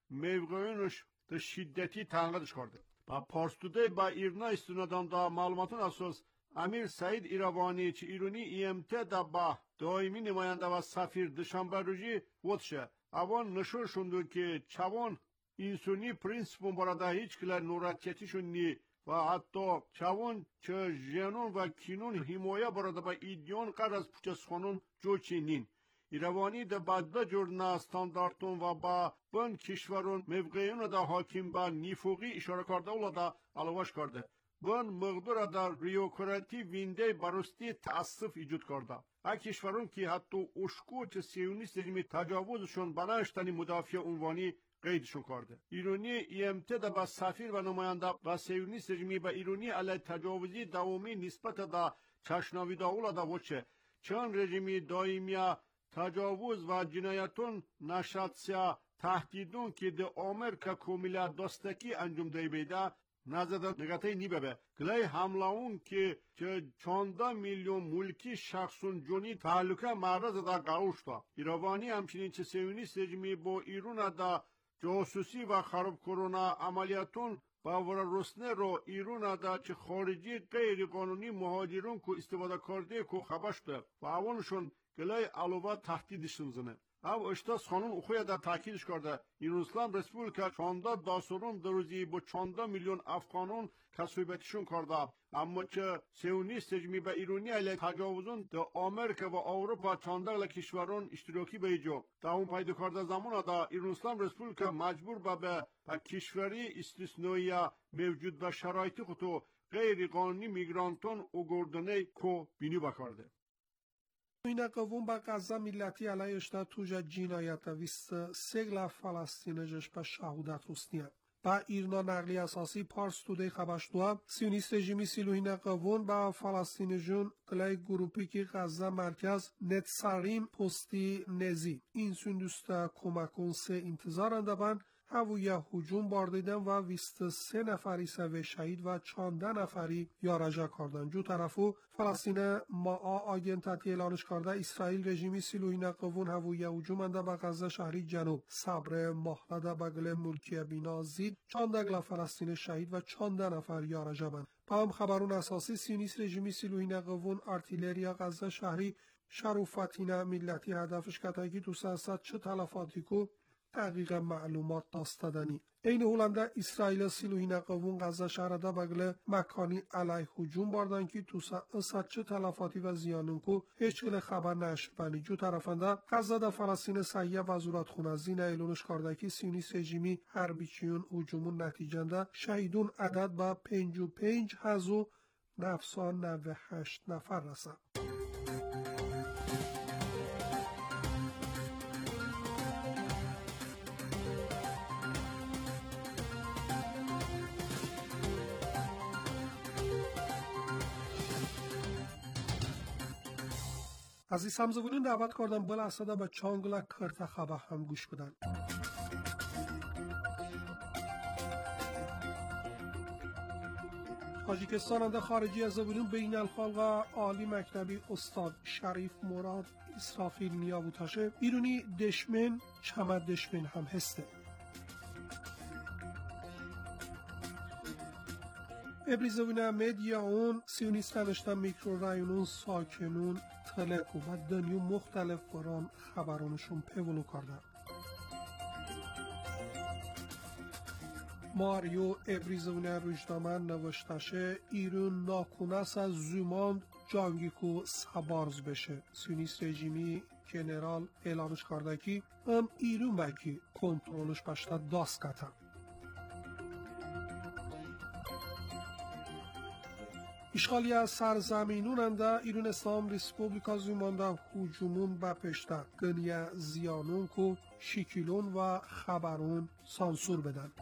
موقعینش دا شدتی تنقیدش کرده. با پارستوده با ایرنا استنادان دا معلوماتون اساس امیر سعید ایروانی چی ایرانی ای ام تی دا با دائمی نماینده و سفیر دشنبه روزی وطشه. اوان نشور شونده که چوان انسانی پرینسپون براده هیچ کلر نوراتیتیشون نی و حتی چوان چه جنون و کینون حمایه براده با ایدیون قرد از پوچه سخانون جوچی نین. ایروانی ده بدبه جورنا استاندارتون و با بن کشورون موقعیون ده حاکم با نیفوقی اشاره کرده اولا ده علاوش کرده. بن مقدور ده ریوکراتی وینده برستی تأصف ایجود کرده. ها کشورون که حتی اشکو چه سیونیست رژیمی تجاوزشون بناشتنی مدافع عنوانی قیدشون کرده. ایرانی ای ام تی ده با سفیر و نماینده با سیونیست رژیمی با ایرانی علیه تجاوزی دوامی نسبت ده چشناوی ده اولا ده وچه. چون رژیمی دائمیه تجاوز و جنایتون نشاتسیا تهدیدون که ده آمریکا کومیلا دستکی انجام دی بیده نزده نگاته نی ببه گلای حملاون که چه چانده میلیون ملکی شخصون جونی تعلقه معرض دا قروشتا ایروانی همچنین چه سیونیست رژیمی با ایران دا جاسوسی و خراب کرونا عملیاتون با ورا رسنه رو ایران دا چه خارجی غیر قانونی مهاجرون کو استفاده کرده کو خبشته و اوانشون گلای علاوه تهدیدشون زنه. او اشتاس خانون اخویا در تاکیدش کرده ایران ریسپوبلیکا چانده داسورون دروزی با چانده میلیون افغانون کسویبتشون کرده. اما چه سیونیست رژیمی به ایرانی علیه تجاوزون در آمریکا و اروپا چانده کشورون اشتراکی به ایجا. در اون پیدا کرده زمان دا ایران ریسپوبلیکا مجبور به به کشوری استثنایی موجود به شرایط خودو غیر قانونی میگرانتون اوگردنه کو بینی بکرده. این قوم با غزه ملتی علیهش تا توجه جنایت ویست سگل فلسطینجش به شهودت رسنیه. با ایرنا نقلی اساسی پارس توده خبشتوه سیونیست رژیمی سیلوهین قوون با فلسطینجون قلای گروپی که غزه مرکز نتساریم پستی نزی این سندوست کمکون سه انتظارنده بند هویه هجوم باردیدن و ویست سه نفری سوی شهید و چانده نفری یارجه کردن. جو طرفو فلسطین ما آگنتاتی اعلانش کرده اسرائیل رژیمی سیلوهین قوون هویه هجوم انده به غزه شهری جنوب صبر محلده بگل ملکی بینا زید چانده گل فلسطین شهید و چانده نفر یارجه بند. با هم خبرون اساسی سیونیست رژیمی سیلوهین قوون ارتیلریا غزه شهری شروفتین ملتی هدفش کتایی تو سیاست چه تلفاتی کو تحقیق معلومات داستدنی. این هولنده اسرائیل سیلوهین قوون غزه شهرده بگل مکانی علیه هجوم باردن که تو ساعت چه تلفاتی و زیانون کو هیچ گل خبر نشد. جو طرفنده غزه دا فلسطین صحیح وزارت خونه زین ایلونش کرده که سیونیست رژیمی حربیچیون هجومون نتیجنده شهیدون عدد با پنج و پنج هزو نفسان نوه هشت نفر رسد. عزیز همزبونین دعوت کردم بل اسدا به چانگلا کرتا خبر هم گوش بدن. تاجیکستان انده خارجی از زبونون بین الخالق عالی مکتبی استاد شریف مراد اسرافیل نیابوتاشه ایرونی دشمن چمد دشمن هم هسته. ابریزوینا مدیا اون سیونیستانشتا میکرو رایونون ساکنون تلکو و دنیو مختلف بران خبرانشون پیولو کردن. ماریو ابریزوینا روشنامه نوشتشه ایرون ناکونس از زوماند جانگیکو سبارز بشه. سیونیست رژیمی جنرال اعلامش کرده که ام ایرون بکی کنترلش باشد داست کتن. اشغالی از سرزمینون انده ایرون اسلام ریسپوبلیکا زومانده هجومون بپشته گنیه زیانون کو شکیلون و خبرون سانسور بدن.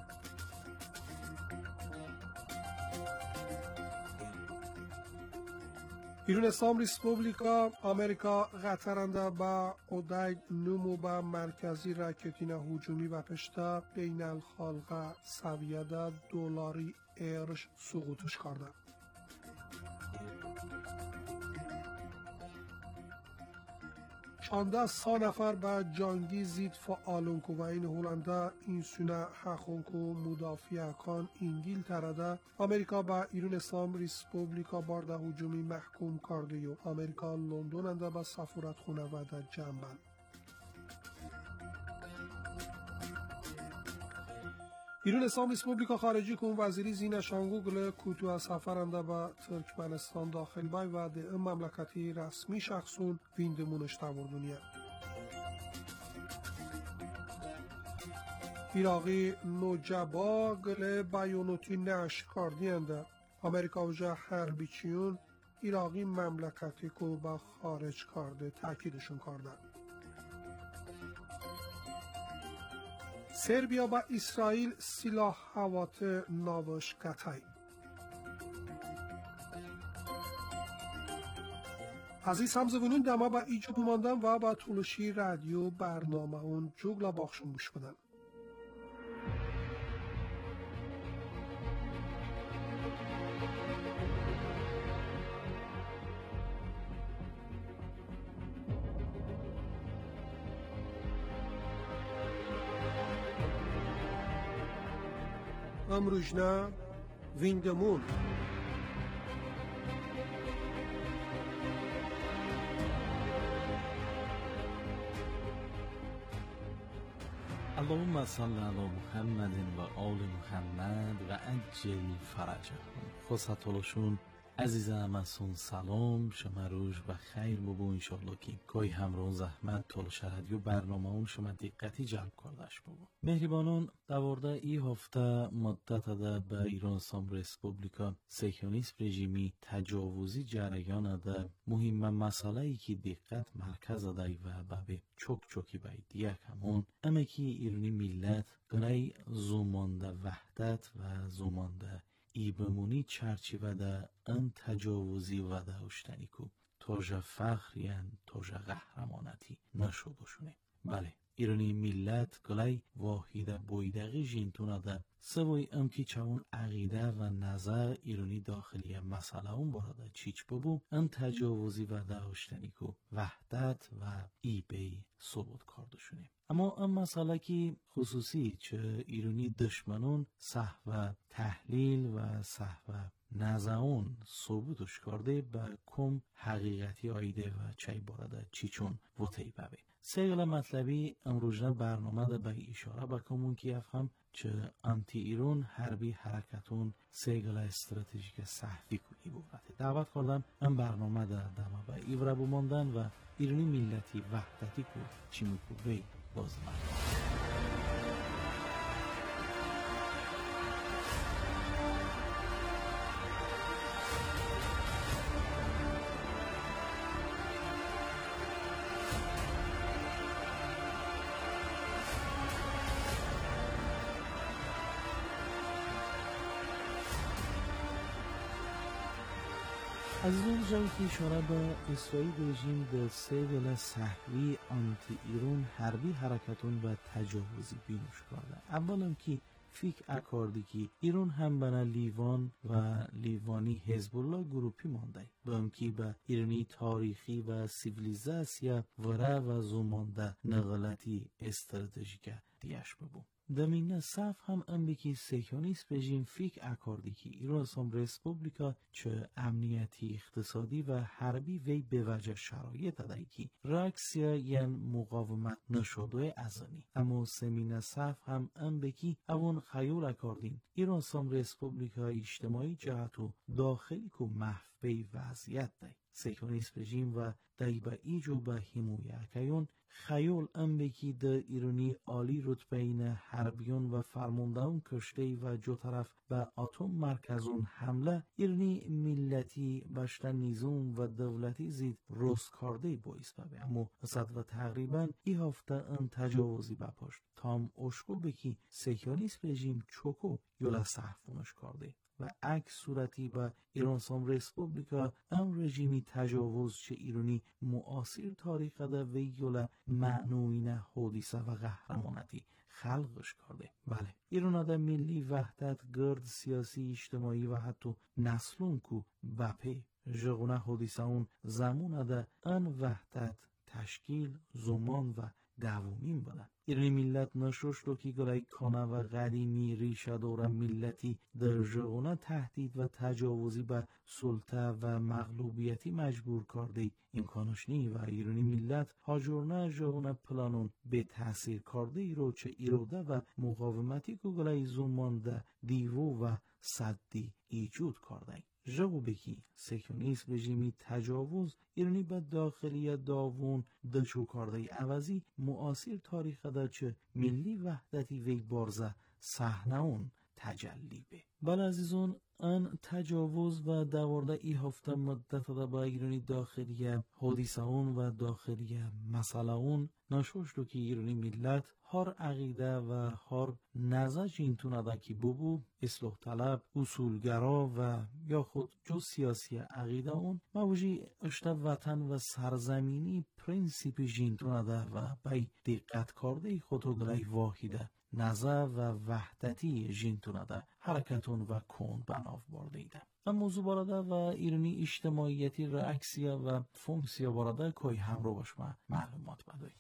ایرون اسلام ریسپوبلیکا آمریکا قطر انده با اودای نمو با مرکزی راکتین هجومی بپشته بین الخالق سویه دلاری ارش سقوطش کرده. چانده سا نفر به جانگی زید فعالون که و این هولنده این سونه حقون که مدافع کان انگیل ترده امریکا به ایرون اسلام ریسپوبلیکا بارده هجومی محکوم کرده و امریکا لندن انده به سفارت خونه و در جنبن. ایرون اسلام ریسپوبلیکا خارجی کن وزیری زینه شانگوگل کوتو از سفر انده به ترکمنستان داخل بای و ده مملکتی رسمی شخصون ویندمونش تاوردونیه. ایراقی نوجبا گل بیانوتی نشر کردی انده امریکا وجه حربی چیون ایراقی مملکتی که با خارج کرده تاکیدشون کردن. سربیا با اسرائیل سلاح هوات ناوش کتای. عزیز همزبونون دما با ایجو بماندن و با طولشی رادیو برنامه اون جوگلا باخشون گوش بدن. امروزنا ویندمون اللهم صل علی محمد و آل محمد و عجل فرجهم. خصت ولشون عزیزم مسون سلام شما روز و خیر ببو انشالله که گاهی همراه زحمت تولش رادیو برنامه اون شما دقتی جلب کردش ببو. مهربانان دوارده ای هفته مدت ده به ایران اسلام ریسپوبلیکا سیکیونیسم رژیمی تجاوزی جریان ده مهم مسئله ای که دقت مرکز ده و به چوک چوکی باید دیگه همون اما که ایرانی ملت گنای زومانده وحدت و زومانده ای بمونی چرچیوه ده ان تجاوزی و ده هشتنی کو توجه فخر یعن توجه قهرمانتی نشو بشونه. بله ایرانی ملت گلای واحده بویدقی جینتونه ده سوی ام که چون عقیده و نظر ایرانی داخلی مسئله اون براده چیچ ببو ان تجاوزی و ده هشتنی کو وحدت و ای بی ثبوت کردشونه. اما ام مسئله که خصوصی چه ایرانی دشمنون صحو تحلیل و صحو نزعون ثبوتش کرده به کم حقیقتی آیده و چای براده چی چون وطی ببه. سیغل مطلبی امروزنا برنامه ده به اشاره بکمون که افهم چه انتی ایران حربی حرکتون سیغل استراتژیک صحفی کوی بورده. دعوت کردم ام برنامه ده دمه به ایوره بماندن و ایرانی ملتی وحدتی کو چی میکو بی بازمان. از اون جایی که اشاره به اسرائیل رژیم در سیول صحوی آنتی ایران حربی حرکتون و تجاوزی بینوش کرده. اولا که فیک اکاردی که ایران هم بنا لیوان و لیوانی حزب الله گروپی مانده دوم که به ایرانی تاریخی و سیویلیزاسیا وره و زمانده نغلطی استراتژیک دیش ببو. دمینه صف هم امریکی سیکیونیست رژیم فیک اکاردی که ایران اسلام رسپوبلیکا چه امنیتی اقتصادی و حربی وی به وجه شرایط دادی که راکسیا ین مقاومت نشده ازانی. اما سمینه صف هم امریکی اون خیال اکاردین ایران اسلام رسپوبلیکا اجتماعی جهتو داخلی که محفبه وضعیت دی. سیکیونیست رژیم و دایبا ایجو به همویه کیون خیال امریکی در ایرانی عالی رتبهین حربیون و فرماندهون کشته و جو طرف به اتم مرکزون حمله ایرانی ملتی بشتن نیزون و دولتی زید روز کرده باعث ببه. اما صد و تقریبا ای هفته ان تجاوزی بپاشت تام اشکو بکی سیکیونیست رژیم چوکو یولا صحفونش کرده و عکس صورتی به ایران اسلام رسپوبلیکا ام رژیمی تجاوز چه ایرانی معاصر تاریخ ده و یولا معنوین حادثه و قهرمانتی خلقش کرده. بله ایران ده ملی وحدت گرد سیاسی اجتماعی و حتی نسلون کو بپی جغونه حادثه اون زمان ده ان وحدت تشکیل زمان و دوامین بودن. ایرانی ملت نشوش رو که گلای کانه و قدیمی ریشه داره ملتی در جغونه تهدید و تجاوزی به سلطه و مغلوبیتی مجبور کرده امکانش نی و ایرانی ملت هاجورنه جغونه پلانون به تاثیر کرده ای رو چه ایروده و مقاومتی که گلای زمان ده دیوو و صدی ایجود کرده. جواب بکی سیکیونیست رژیمی تجاوز ایرانی به داخلی داوون دچو کرده عوضی معاصر تاریخ ده چه ملی وحدتی وی بارزه صحنه اون تجلی به. بله عزیزون ان تجاوز و دوارده ای هفته مدت ده با ایرانی داخلی حادثه اون و داخلی مسئله اون نشوش رو که ایرانی ملت هر عقیده و هر نزج این تونه که ببو اصلاح طلب اصولگرا و یا خود جو سیاسی عقیده اون موجی اشته وطن و سرزمینی پرینسیپ جینتونه ده و بای دقت کرده خودو گلای واحده نظر و وحدتی جینتونه ده حرکتون و کون بناف برده ایده. و موضوع براده و ایرانی اجتماعیتی رأکسیا و فونکسیا براده کوی همرو باشما معلومات بدوی.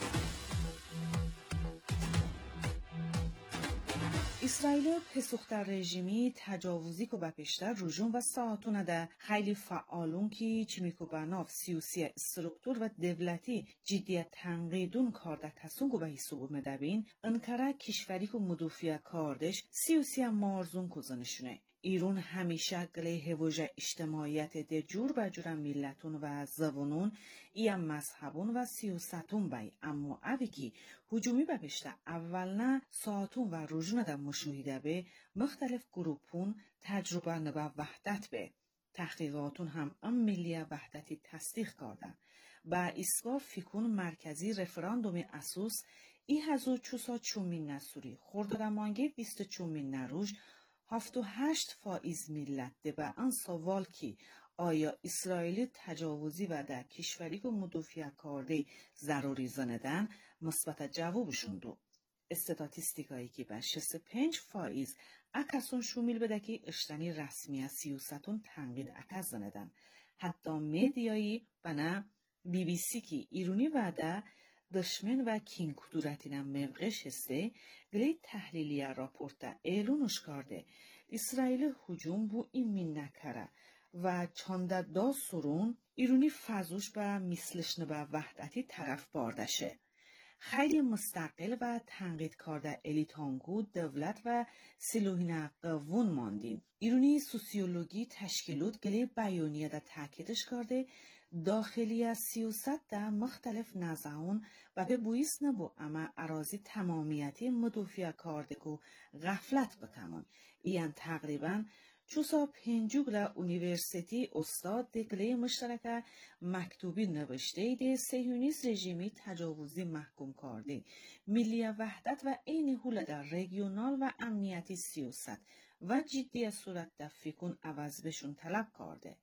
اسرائیل پسوختر رژیمی تجاوزی که به پیشتر رجوم و ساعتونه ده خیلی فعالون که چمیکو بناف سیوسی استرکتور و دولتی جدیت تنقیدون کارده کسون که به حسابو مدبین انکره کشوری که مدوفیه کاردش سیوسی مارزون کزنشونه. ایران همیشه گلیه وجه اجتماعیت ده جور بجور ملتون و زبانون ایم مذهبون و سیاستون بای اما اوی که هجومی بپشته اول نه ساعتون و رجون ده مشاهده به مختلف گروپون تجربه نبه وحدت به تحقیقاتون هم ام ملی وحدتی تصدیق کرده. با ایسکا فیکون مرکزی رفراندوم اسوس ای هزو چوسا چومین نسوری خورده مانگه بیست چومین نروژ هفت و هشت فائز ملت ده به ان سوال کی آیا اسرائیل تجاوزی و در کشوری که مدافع کرده ضروری زندن مثبت جوابشون دو. استاتیستیکایی که به شصت و پنج فائز اکسون شومیل بده که اشتنی رسمی سیاستون تنقید اکس زندن. حتی میدیایی بنا بی بی سی که ایرونی وعده دشمن و کین کدورتینم موقعش هسته گلی تحلیلی راپورتا اعلونش کرده اسرائیل هجوم بو این من نکره و چانده دا سرون ایرونی فضوش به مثلش نبه وحدتی طرف باردشه. خیلی مستقل و تنقید کرده الیتانگو دولت و سلوهین قوون ماندین. ایرونی سوسیولوژی تشکیلات گلی بیانیه دا تاکیدش کرده داخلی از سیاست در مختلف نزاعون و به بویس نبو اما اراضی تمامیتی مدافع کاردگو غفلت بکنن. این تقریبا چوسا پنجوگل اونیورسیتی استاد دگله مشترک مکتوبی نوشته ده سیونیست رژیمی تجاوزی محکوم کرده ملی وحدت و این حول در رژیونال و امنیتی سیاست و جدی صورت دفیکون عوض بشون طلب کرده.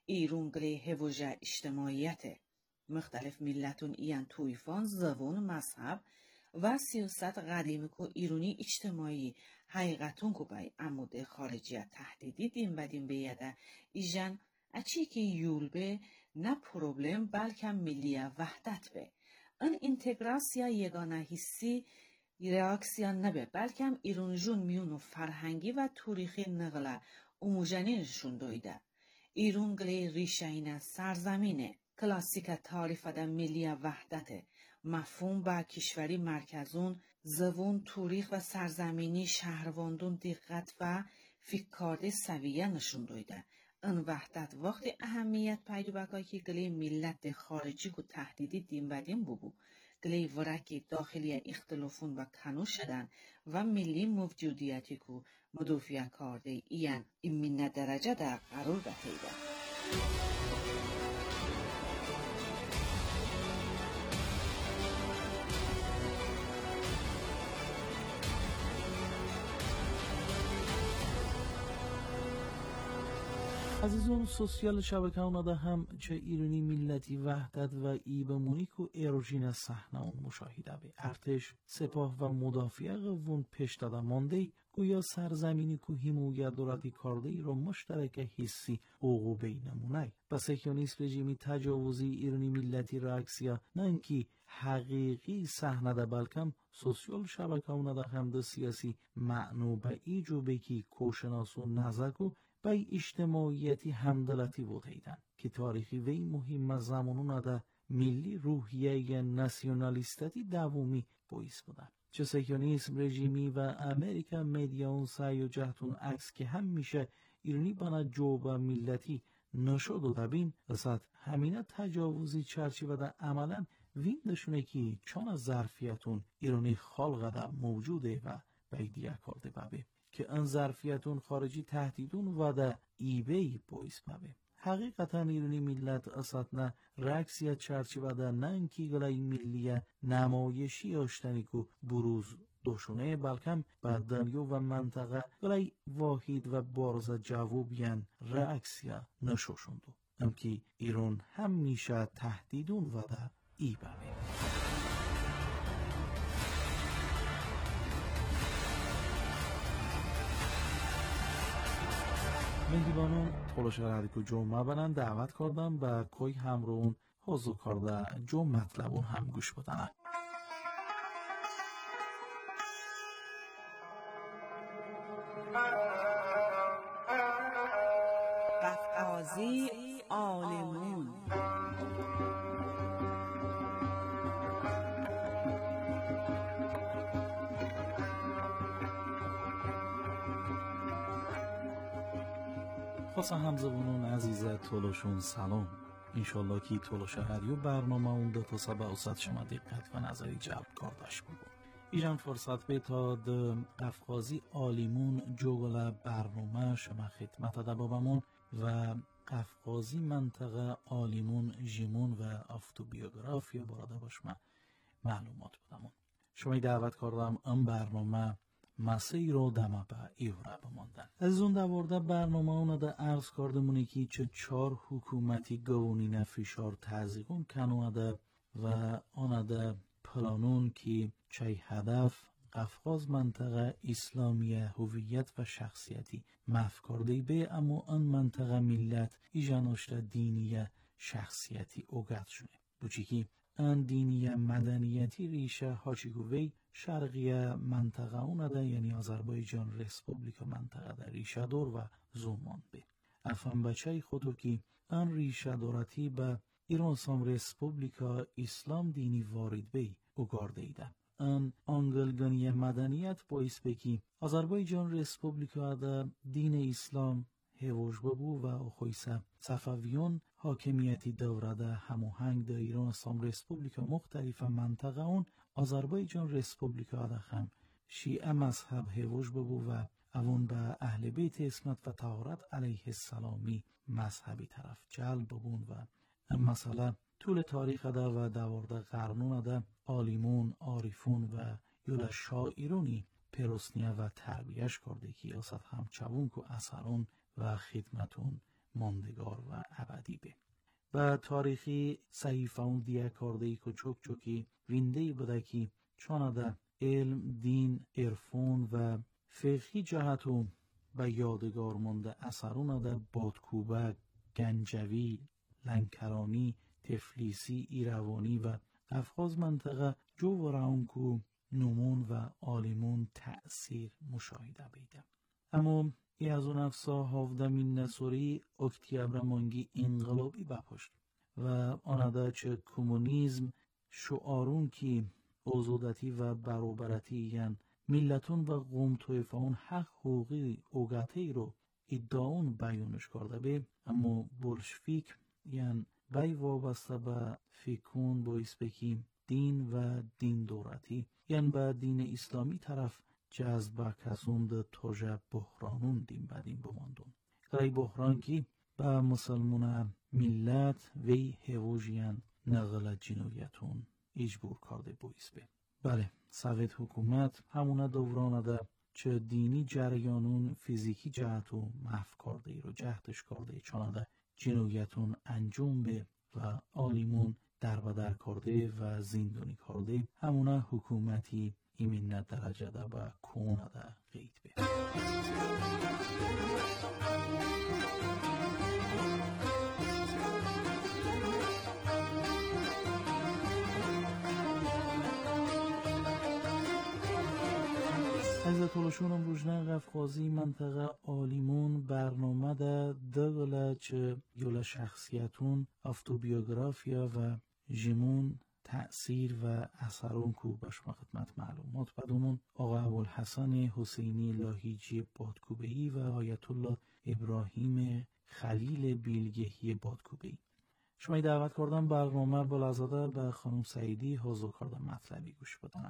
ایرون گلی هوجه اجتماعیته. مختلف ملتون ایان تویفان زبون مذهب و سیاست قدیمی کو ایرونی اجتماعی حقیقتون کو بای عمود خارجی تهدیدی دیم بدیم بیاده ایجان اچی که یول به نه پروبلم بلکه ملی وحدت به. ان انتگراسیا یگانه حسی ریاکسیا نبه بلکه ایرون جون میونو فرهنگی و تاریخی نقله اوموژنی نشون دویده. ایرون گلی ریشه اینه سرزمینه. کلاسیک تعریف ده ملی وحدت مفهوم با کشوری مرکزون زبون تاریخ و سرزمینی شهرواندون دقت و فکرده سویه نشون دویده. ان وحدت وقتی اهمیت پیدا بکای که گلی ملت خارجی کو تهدیدی دیم بدیم ببو گلی ورکی داخلی اختلافون و کنو شدن و ملی موجودیتی کو مدافع کرده ایان این من درجه در قرار بتیده. عزیزان سوسیال شبکه اونا هم چه ایرانی ملتی وحدت و ایبمونی کو ایروژین صحنه اون مشاهده به ارتش سپاه و مدافع قوون پیش داده مانده گویا سرزمینی کو حمایت دولتی کرده ای رو مشترک حسی اوغو بینمونه و سکیونیسم رژیمی تجاوزی ایرانی ملتی راکسیا نه اینکه حقیقی صحنه ده بلکم سوسیال شبکه اونا هم ده سیاسی معنو به ایجوبه کی کوشناسو نزدگو بای اجتماعیتی همدلتی بود ایدن که تاریخی وی مهم از زمانون ده ملی روحیه ناسیونالیستی دوامی باعث بودن. چه سکیونیسم رژیمی و امریکا مدیاون سعی و جهتون عکس که هم میشه ایرانی بنا جوب ملتی نشد و دبین رسد همینه تجاوزی چرچی و ده عملا وین دشونه که چون از ظرفیتون ایرانی خالق ده موجوده و بیدیه کرده ببه که ان ظرفیتون خارجی تهدیدون و ده ایبی باعث ببه. حقیقتا ایرانی ملت اصلا رکسیت چرچی و ده ننکی گلای ملیه نمایشی آشتنی که بروز دوشونه بلکم به دنیا و منطقه گلای واحد و بارز جوابیان رکسیه نشوشندو. ام که ایران هم میشه تهدیدون و ده ایبه. مهدیبانان تلاش رادیو جمعه بنن دعوت کردم به کوی همرون حضور کرده جو مطلبون هم گوش بدن. قفقازی آلمون خواستم همزبانان عزیز تولوشون سلام. انشالله که تولوش هریو برنامه اون دو تا سبا اوسط شما دقت و نظری جلب کردش بگو. ایجان فرصت به تا ده قفقازی آلیمون جوگل برنامه شما خدمت ده بابمون و قفقازی منطقه آلیمون جیمون و افتوبیوگرافی براده باشم معلومات بدمون. شما دعوت کردم ام برنامه مسیح رو دمه به ایوره بماندن. از اون دوارده برنامه اونه ده عرض کردمونی که چه چار حکومتی گونین فشار تزیقون کنونه ده و آنه ده پلانون که چه هدف قفقاز منطقه اسلامی هویت و شخصیتی مفکردهی به اما آن منطقه ملت ایجاناشت دینی شخصیتی اوگت شونه. بچی که ان دینی مدنیتی ریشه هاچیگووی شرقی منطقه اونه ده یعنی آذربایجان رسپوبلیکا منطقه ده ریشه دور و زومان به افهم بچه خودو که ان ریشه دارتی به ایران سام رسپوبلیکا اسلام دینی وارد بی اوگارده ایده. ان انگلگانی مدنیت باعث بکی آذربایجان رسپوبلیکا ده دین اسلام هیوش ببو و اخویسه صفویون حاکمیتی دورده هموهنگ ده ایران اسلام رسپوبلیکا مختلف منطقه اون آذربایجان رسپوبلیکا ده هم شیعه مذهب هیوش ببو و اون به اهل بیت اسمت و طهارت علیه السلامی مذهبی طرف جلب ببون و مثلا طول تاریخ ده و دوارده قرنون ده آلیمون، عارفون و یولا شاعرونی پروسنیه و تربیهش کرده که یاست هم چوون که اثرون و خدمتون ماندگار و ابدی به. و تاریخی صحیفهون دیه کاردهی که چوک چوکی ویندهی بوده که چانده علم، دین، عرفون و فقهی جهتون و یادگار مانده اثرون ده بادکوبه، گنجوی، لنکرانی، تفلیسی، ایروانی و افغاز منطقه جو و راون کو نمون و آلیمون تأثیر مشاهده بیده. اما ای از اون افسا هافدمین نصوری اکتیبر مانگی انقلابی بپشت و آنده چه کمونیزم شعارون که آزادتی و برابرتی یعن ملتون و قوم طایفه‌ون حق حقوقی اوگته رو ادعاون بیانش کرده به، اما بولشویک یعن بای وابسته به فکرون باعث بکیم دین و دین دورتی یعن به دین اسلامی طرف جذب کسون ده توجه بحرانون دین بدین بماندون. گرای بحران که به مسلمون ملت وی هواجیان نقل جنویتون اجبور کرده باعث به. بله، سوید حکومت همونه دورانه ده چه دینی جریانون فیزیکی جهتو محو کرده ای رو جهتش کرده ای چانده جنویتون انجام به و آلیمون در بدر کرده و زندانی کرده همونه حکومتی ایمین درجه ده و کونه ده قید به. از طولشون روزنه قفقازی منطقه آلیمون برنامه ده دغله چه یولا شخصیتون افتوبیوگرافیا و جمون تأثیر و اثرون کو بشما خدمت معلومات بدومون آقا ابوالحسن حسینی لاهیجی بادکوبهی و آیت الله ابراهیم خلیل بیلگهی بادکوبهی. شما دعوت کردم برنامه بلازاده به خانم سعیدی حضور کردم مطلبی گوش بدنه.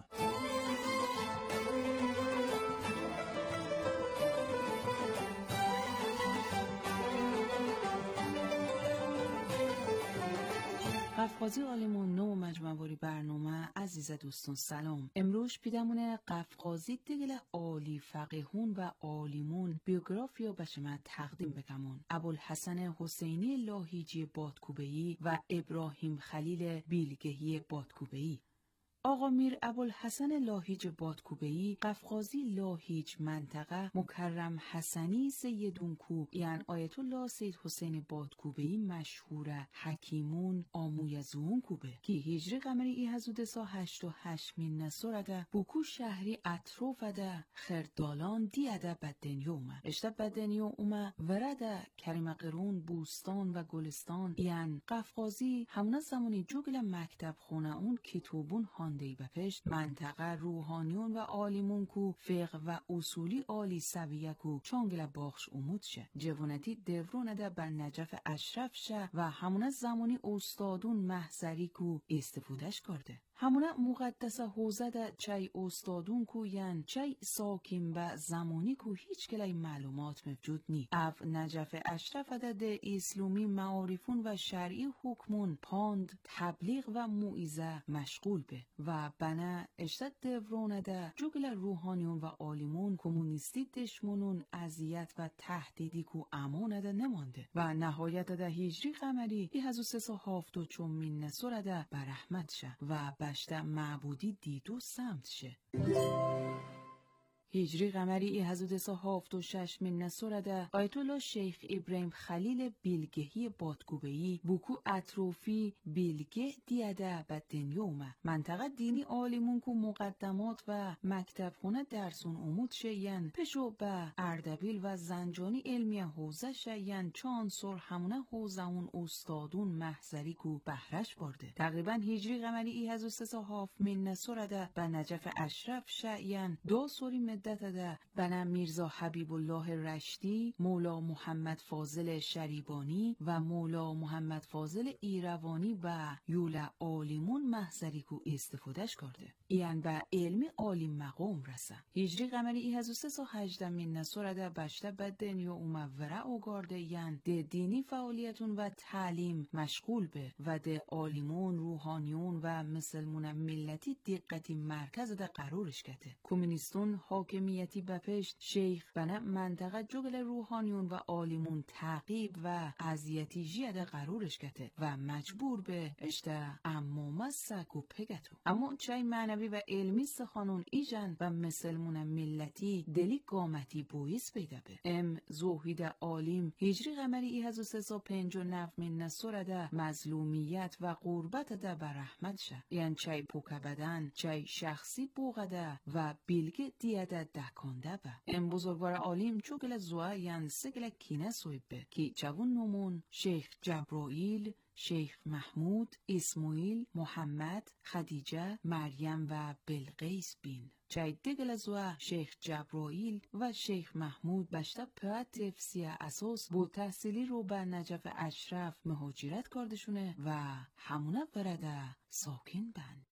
قفقازی آلیمون نو مجموعی برنامه عزیز دوستان سلام. امروز پیدمون قفقازی دیگل آلی فقیهون و آلیمون بیوگرافیا به شما تقدیم بکمون. ابوالحسن حسینی لاهیجی بادکوبهی و ابراهیم خلیل بیلگهی بادکوبهی. آقا میر ابوالحسن لاهیج بادکوبهی قفقازی لاهیج منطقه مکرم حسنی سیدون کو یعن آیت الله سید حسین بادکوبهی مشهور حکیمون آمویزون کوبه که هجری قمری ای هزود سا هشت و هشت من نسورده بوکو شهری اطرافده خردالان دیده بدنیو اومه اشتا بدنیو اومه ورده کریم قرون بوستان و گلستان یعن قفقازی همونه زمانی جوگل مکتب خونه اون کتوبون هان دی بپشت منطقه روحانیون و آلیمون کو فقه و اصولی آلی سویه کو چانگل باخش امود شه جوانتی درونه ده بر نجف اشرف شه و همونه زمانی استادون محضری کو استفادهش کرده همونه مقدس حوزه ده چای استادون کو ین چای ساکیم به زمانی کو هیچ کلی معلومات موجود نی اف نجف اشرف ده ده اسلامی معارفون و شرعی حکمون پاند تبلیغ و موعظه مشغول به و بنا اشتد دورونه ده جوگل روحانیون و آلیمون کمونیستی دشمنون اذیت و تهدیدی کو امانه ده نمانده و نهایت ده هجری قمری ای هزو سسا هافت و چومین نسوره ده برحمت شه و بشته معبودی دیدو سمت شه هجری قمری ای هزود سا هافت و شش من نسورده آیت الله شیخ ابراهیم خلیل بیلگهی بادکوبهی بوکو اطروفی بیلگه دیده به دنیومه منطقه دینی آلیمون کو مقدمات و مکتب خونه درسون امود شین پشو به اردبیل و زنجانی علمی حوزه شین چان سر همونه حوزه اون استادون محضری کو بهرش برده تقریبا هجری قمری ای هزود سا هافت من نسورده به نجف اشرف شین دو سوری مدت ده بنا میرزا حبیب الله رشدی مولا محمد فاضل شریبانی و مولا محمد فاضل ایروانی و یولا آلیمون محضری کو استفادهش کرده این به علمی عالی مقام رسه هجری قمری ای هزو سه سا هجده من نسورده بشته بدن یا اوموره اوگارده ین ده دینی فعالیتون و تعلیم مشغول به و ده آلیمون روحانیون و مسلمون ملتی دقتی مرکز ده قرارش کده کمونیستون حاکم حاکمیتی بپشت شیخ بنا منطقه جگل روحانیون و عالمون تعقیب و اذیتی جیده قرارش کته و مجبور به اشته امومه سکو پگتو. اما چای معنوی و علمی سخانون ایجن و مسلمون ملتی دلی قامتی بویس پیدا به. ام زوحید عالم هجری قمری ای هزار و سیصد و پنجاه و نه من نصرده مظلومیت و قربت ده بر رحمت شه. یعنی چای پوکه بدن، چای شخصی بوغده و بیلگه دیده دکانده به. ام بزرگوار عالم چوگل زوه یعنی سگل کینه سویب به کی جوون نمون شیخ جبرائیل، شیخ محمود، اسماعیل، محمد، خدیجه، مریم و بلقیس بین. چای دیگل زوه شیخ جبرائیل و شیخ محمود بشتا پاید تفسیه اساس بو تحصیلی رو به نجف اشرف مهاجرت کردشونه و همونه برده ساکن بند.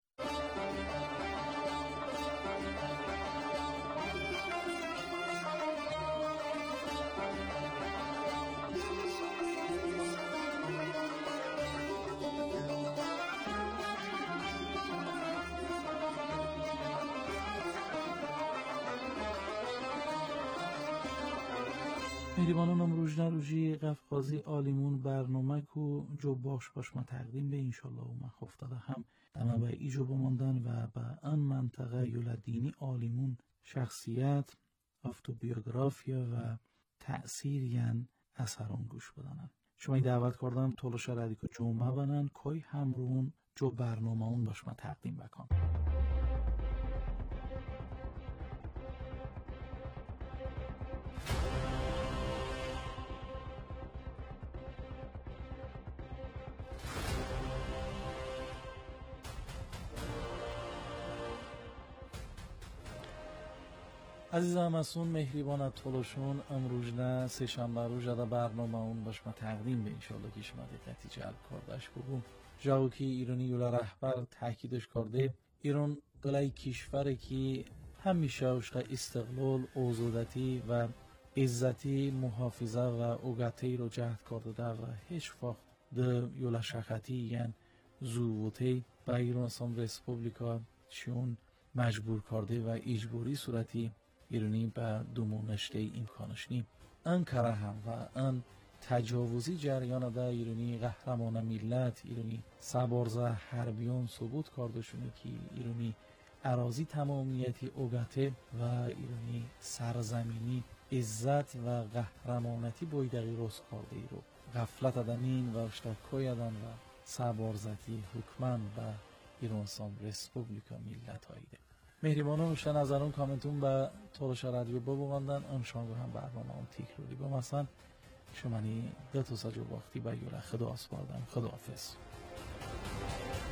مهربانان امروژنا روژی قفقازی آلیمون برنامه کو جو باش باش ما تقدیم به انشالله و ما خفتاده هم دمه به ایجو بماندن و به ان منطقه یولدینی آلیمون شخصیت افتوبیوگرافیا و تأثیر ین اثران گوش بدنن. شما دعوت کردم طولش ردی که جمعه بنن کوی همرون جو برنامه اون باش ما تقدیم بکن. عزیزم اسون مهریبان طولشون امروز نه سه شنبه روز دا برنامه اون باش ما تقدیم به انشالله که شما دقتی جلب کردش بگم جاو که ایرانی یولا رهبر تاکیدش کرده ایران دلای کشوره که همیشه عشق استقلال آزادی و عزتی محافظه و اوگتی رو جهد کرده و هیچ وقت ده یولا شخصی یعنی زووتی با ایران اسلام ریسپوبلیکا چون مجبور کرده و اجباری صورتی ایرانی به دومونشته امکانش نیم انکره هم و ان تجاوزی جریان ده ایرانی قهرمان ملت ایرانی سبارزه حربیان ثبوت کردشونه که ایرانی اراضی تمامیتی اوگته و ایرانی سرزمینی عزت و قهرمانتی بایدقی روز کرده ای رو غفلت ادمین و اشتکای ادن و سبارزتی حکمن و ایران سام ریسپوبلیکا ملت هایده مهریبانان روشن از اون کامنتون به طولش رادیو ببوندن انشان هم برنامه هم تکروری با مثلا شمانی دو تا ساجو وقتی با یوله خدا اسپاردم خدا حافظ.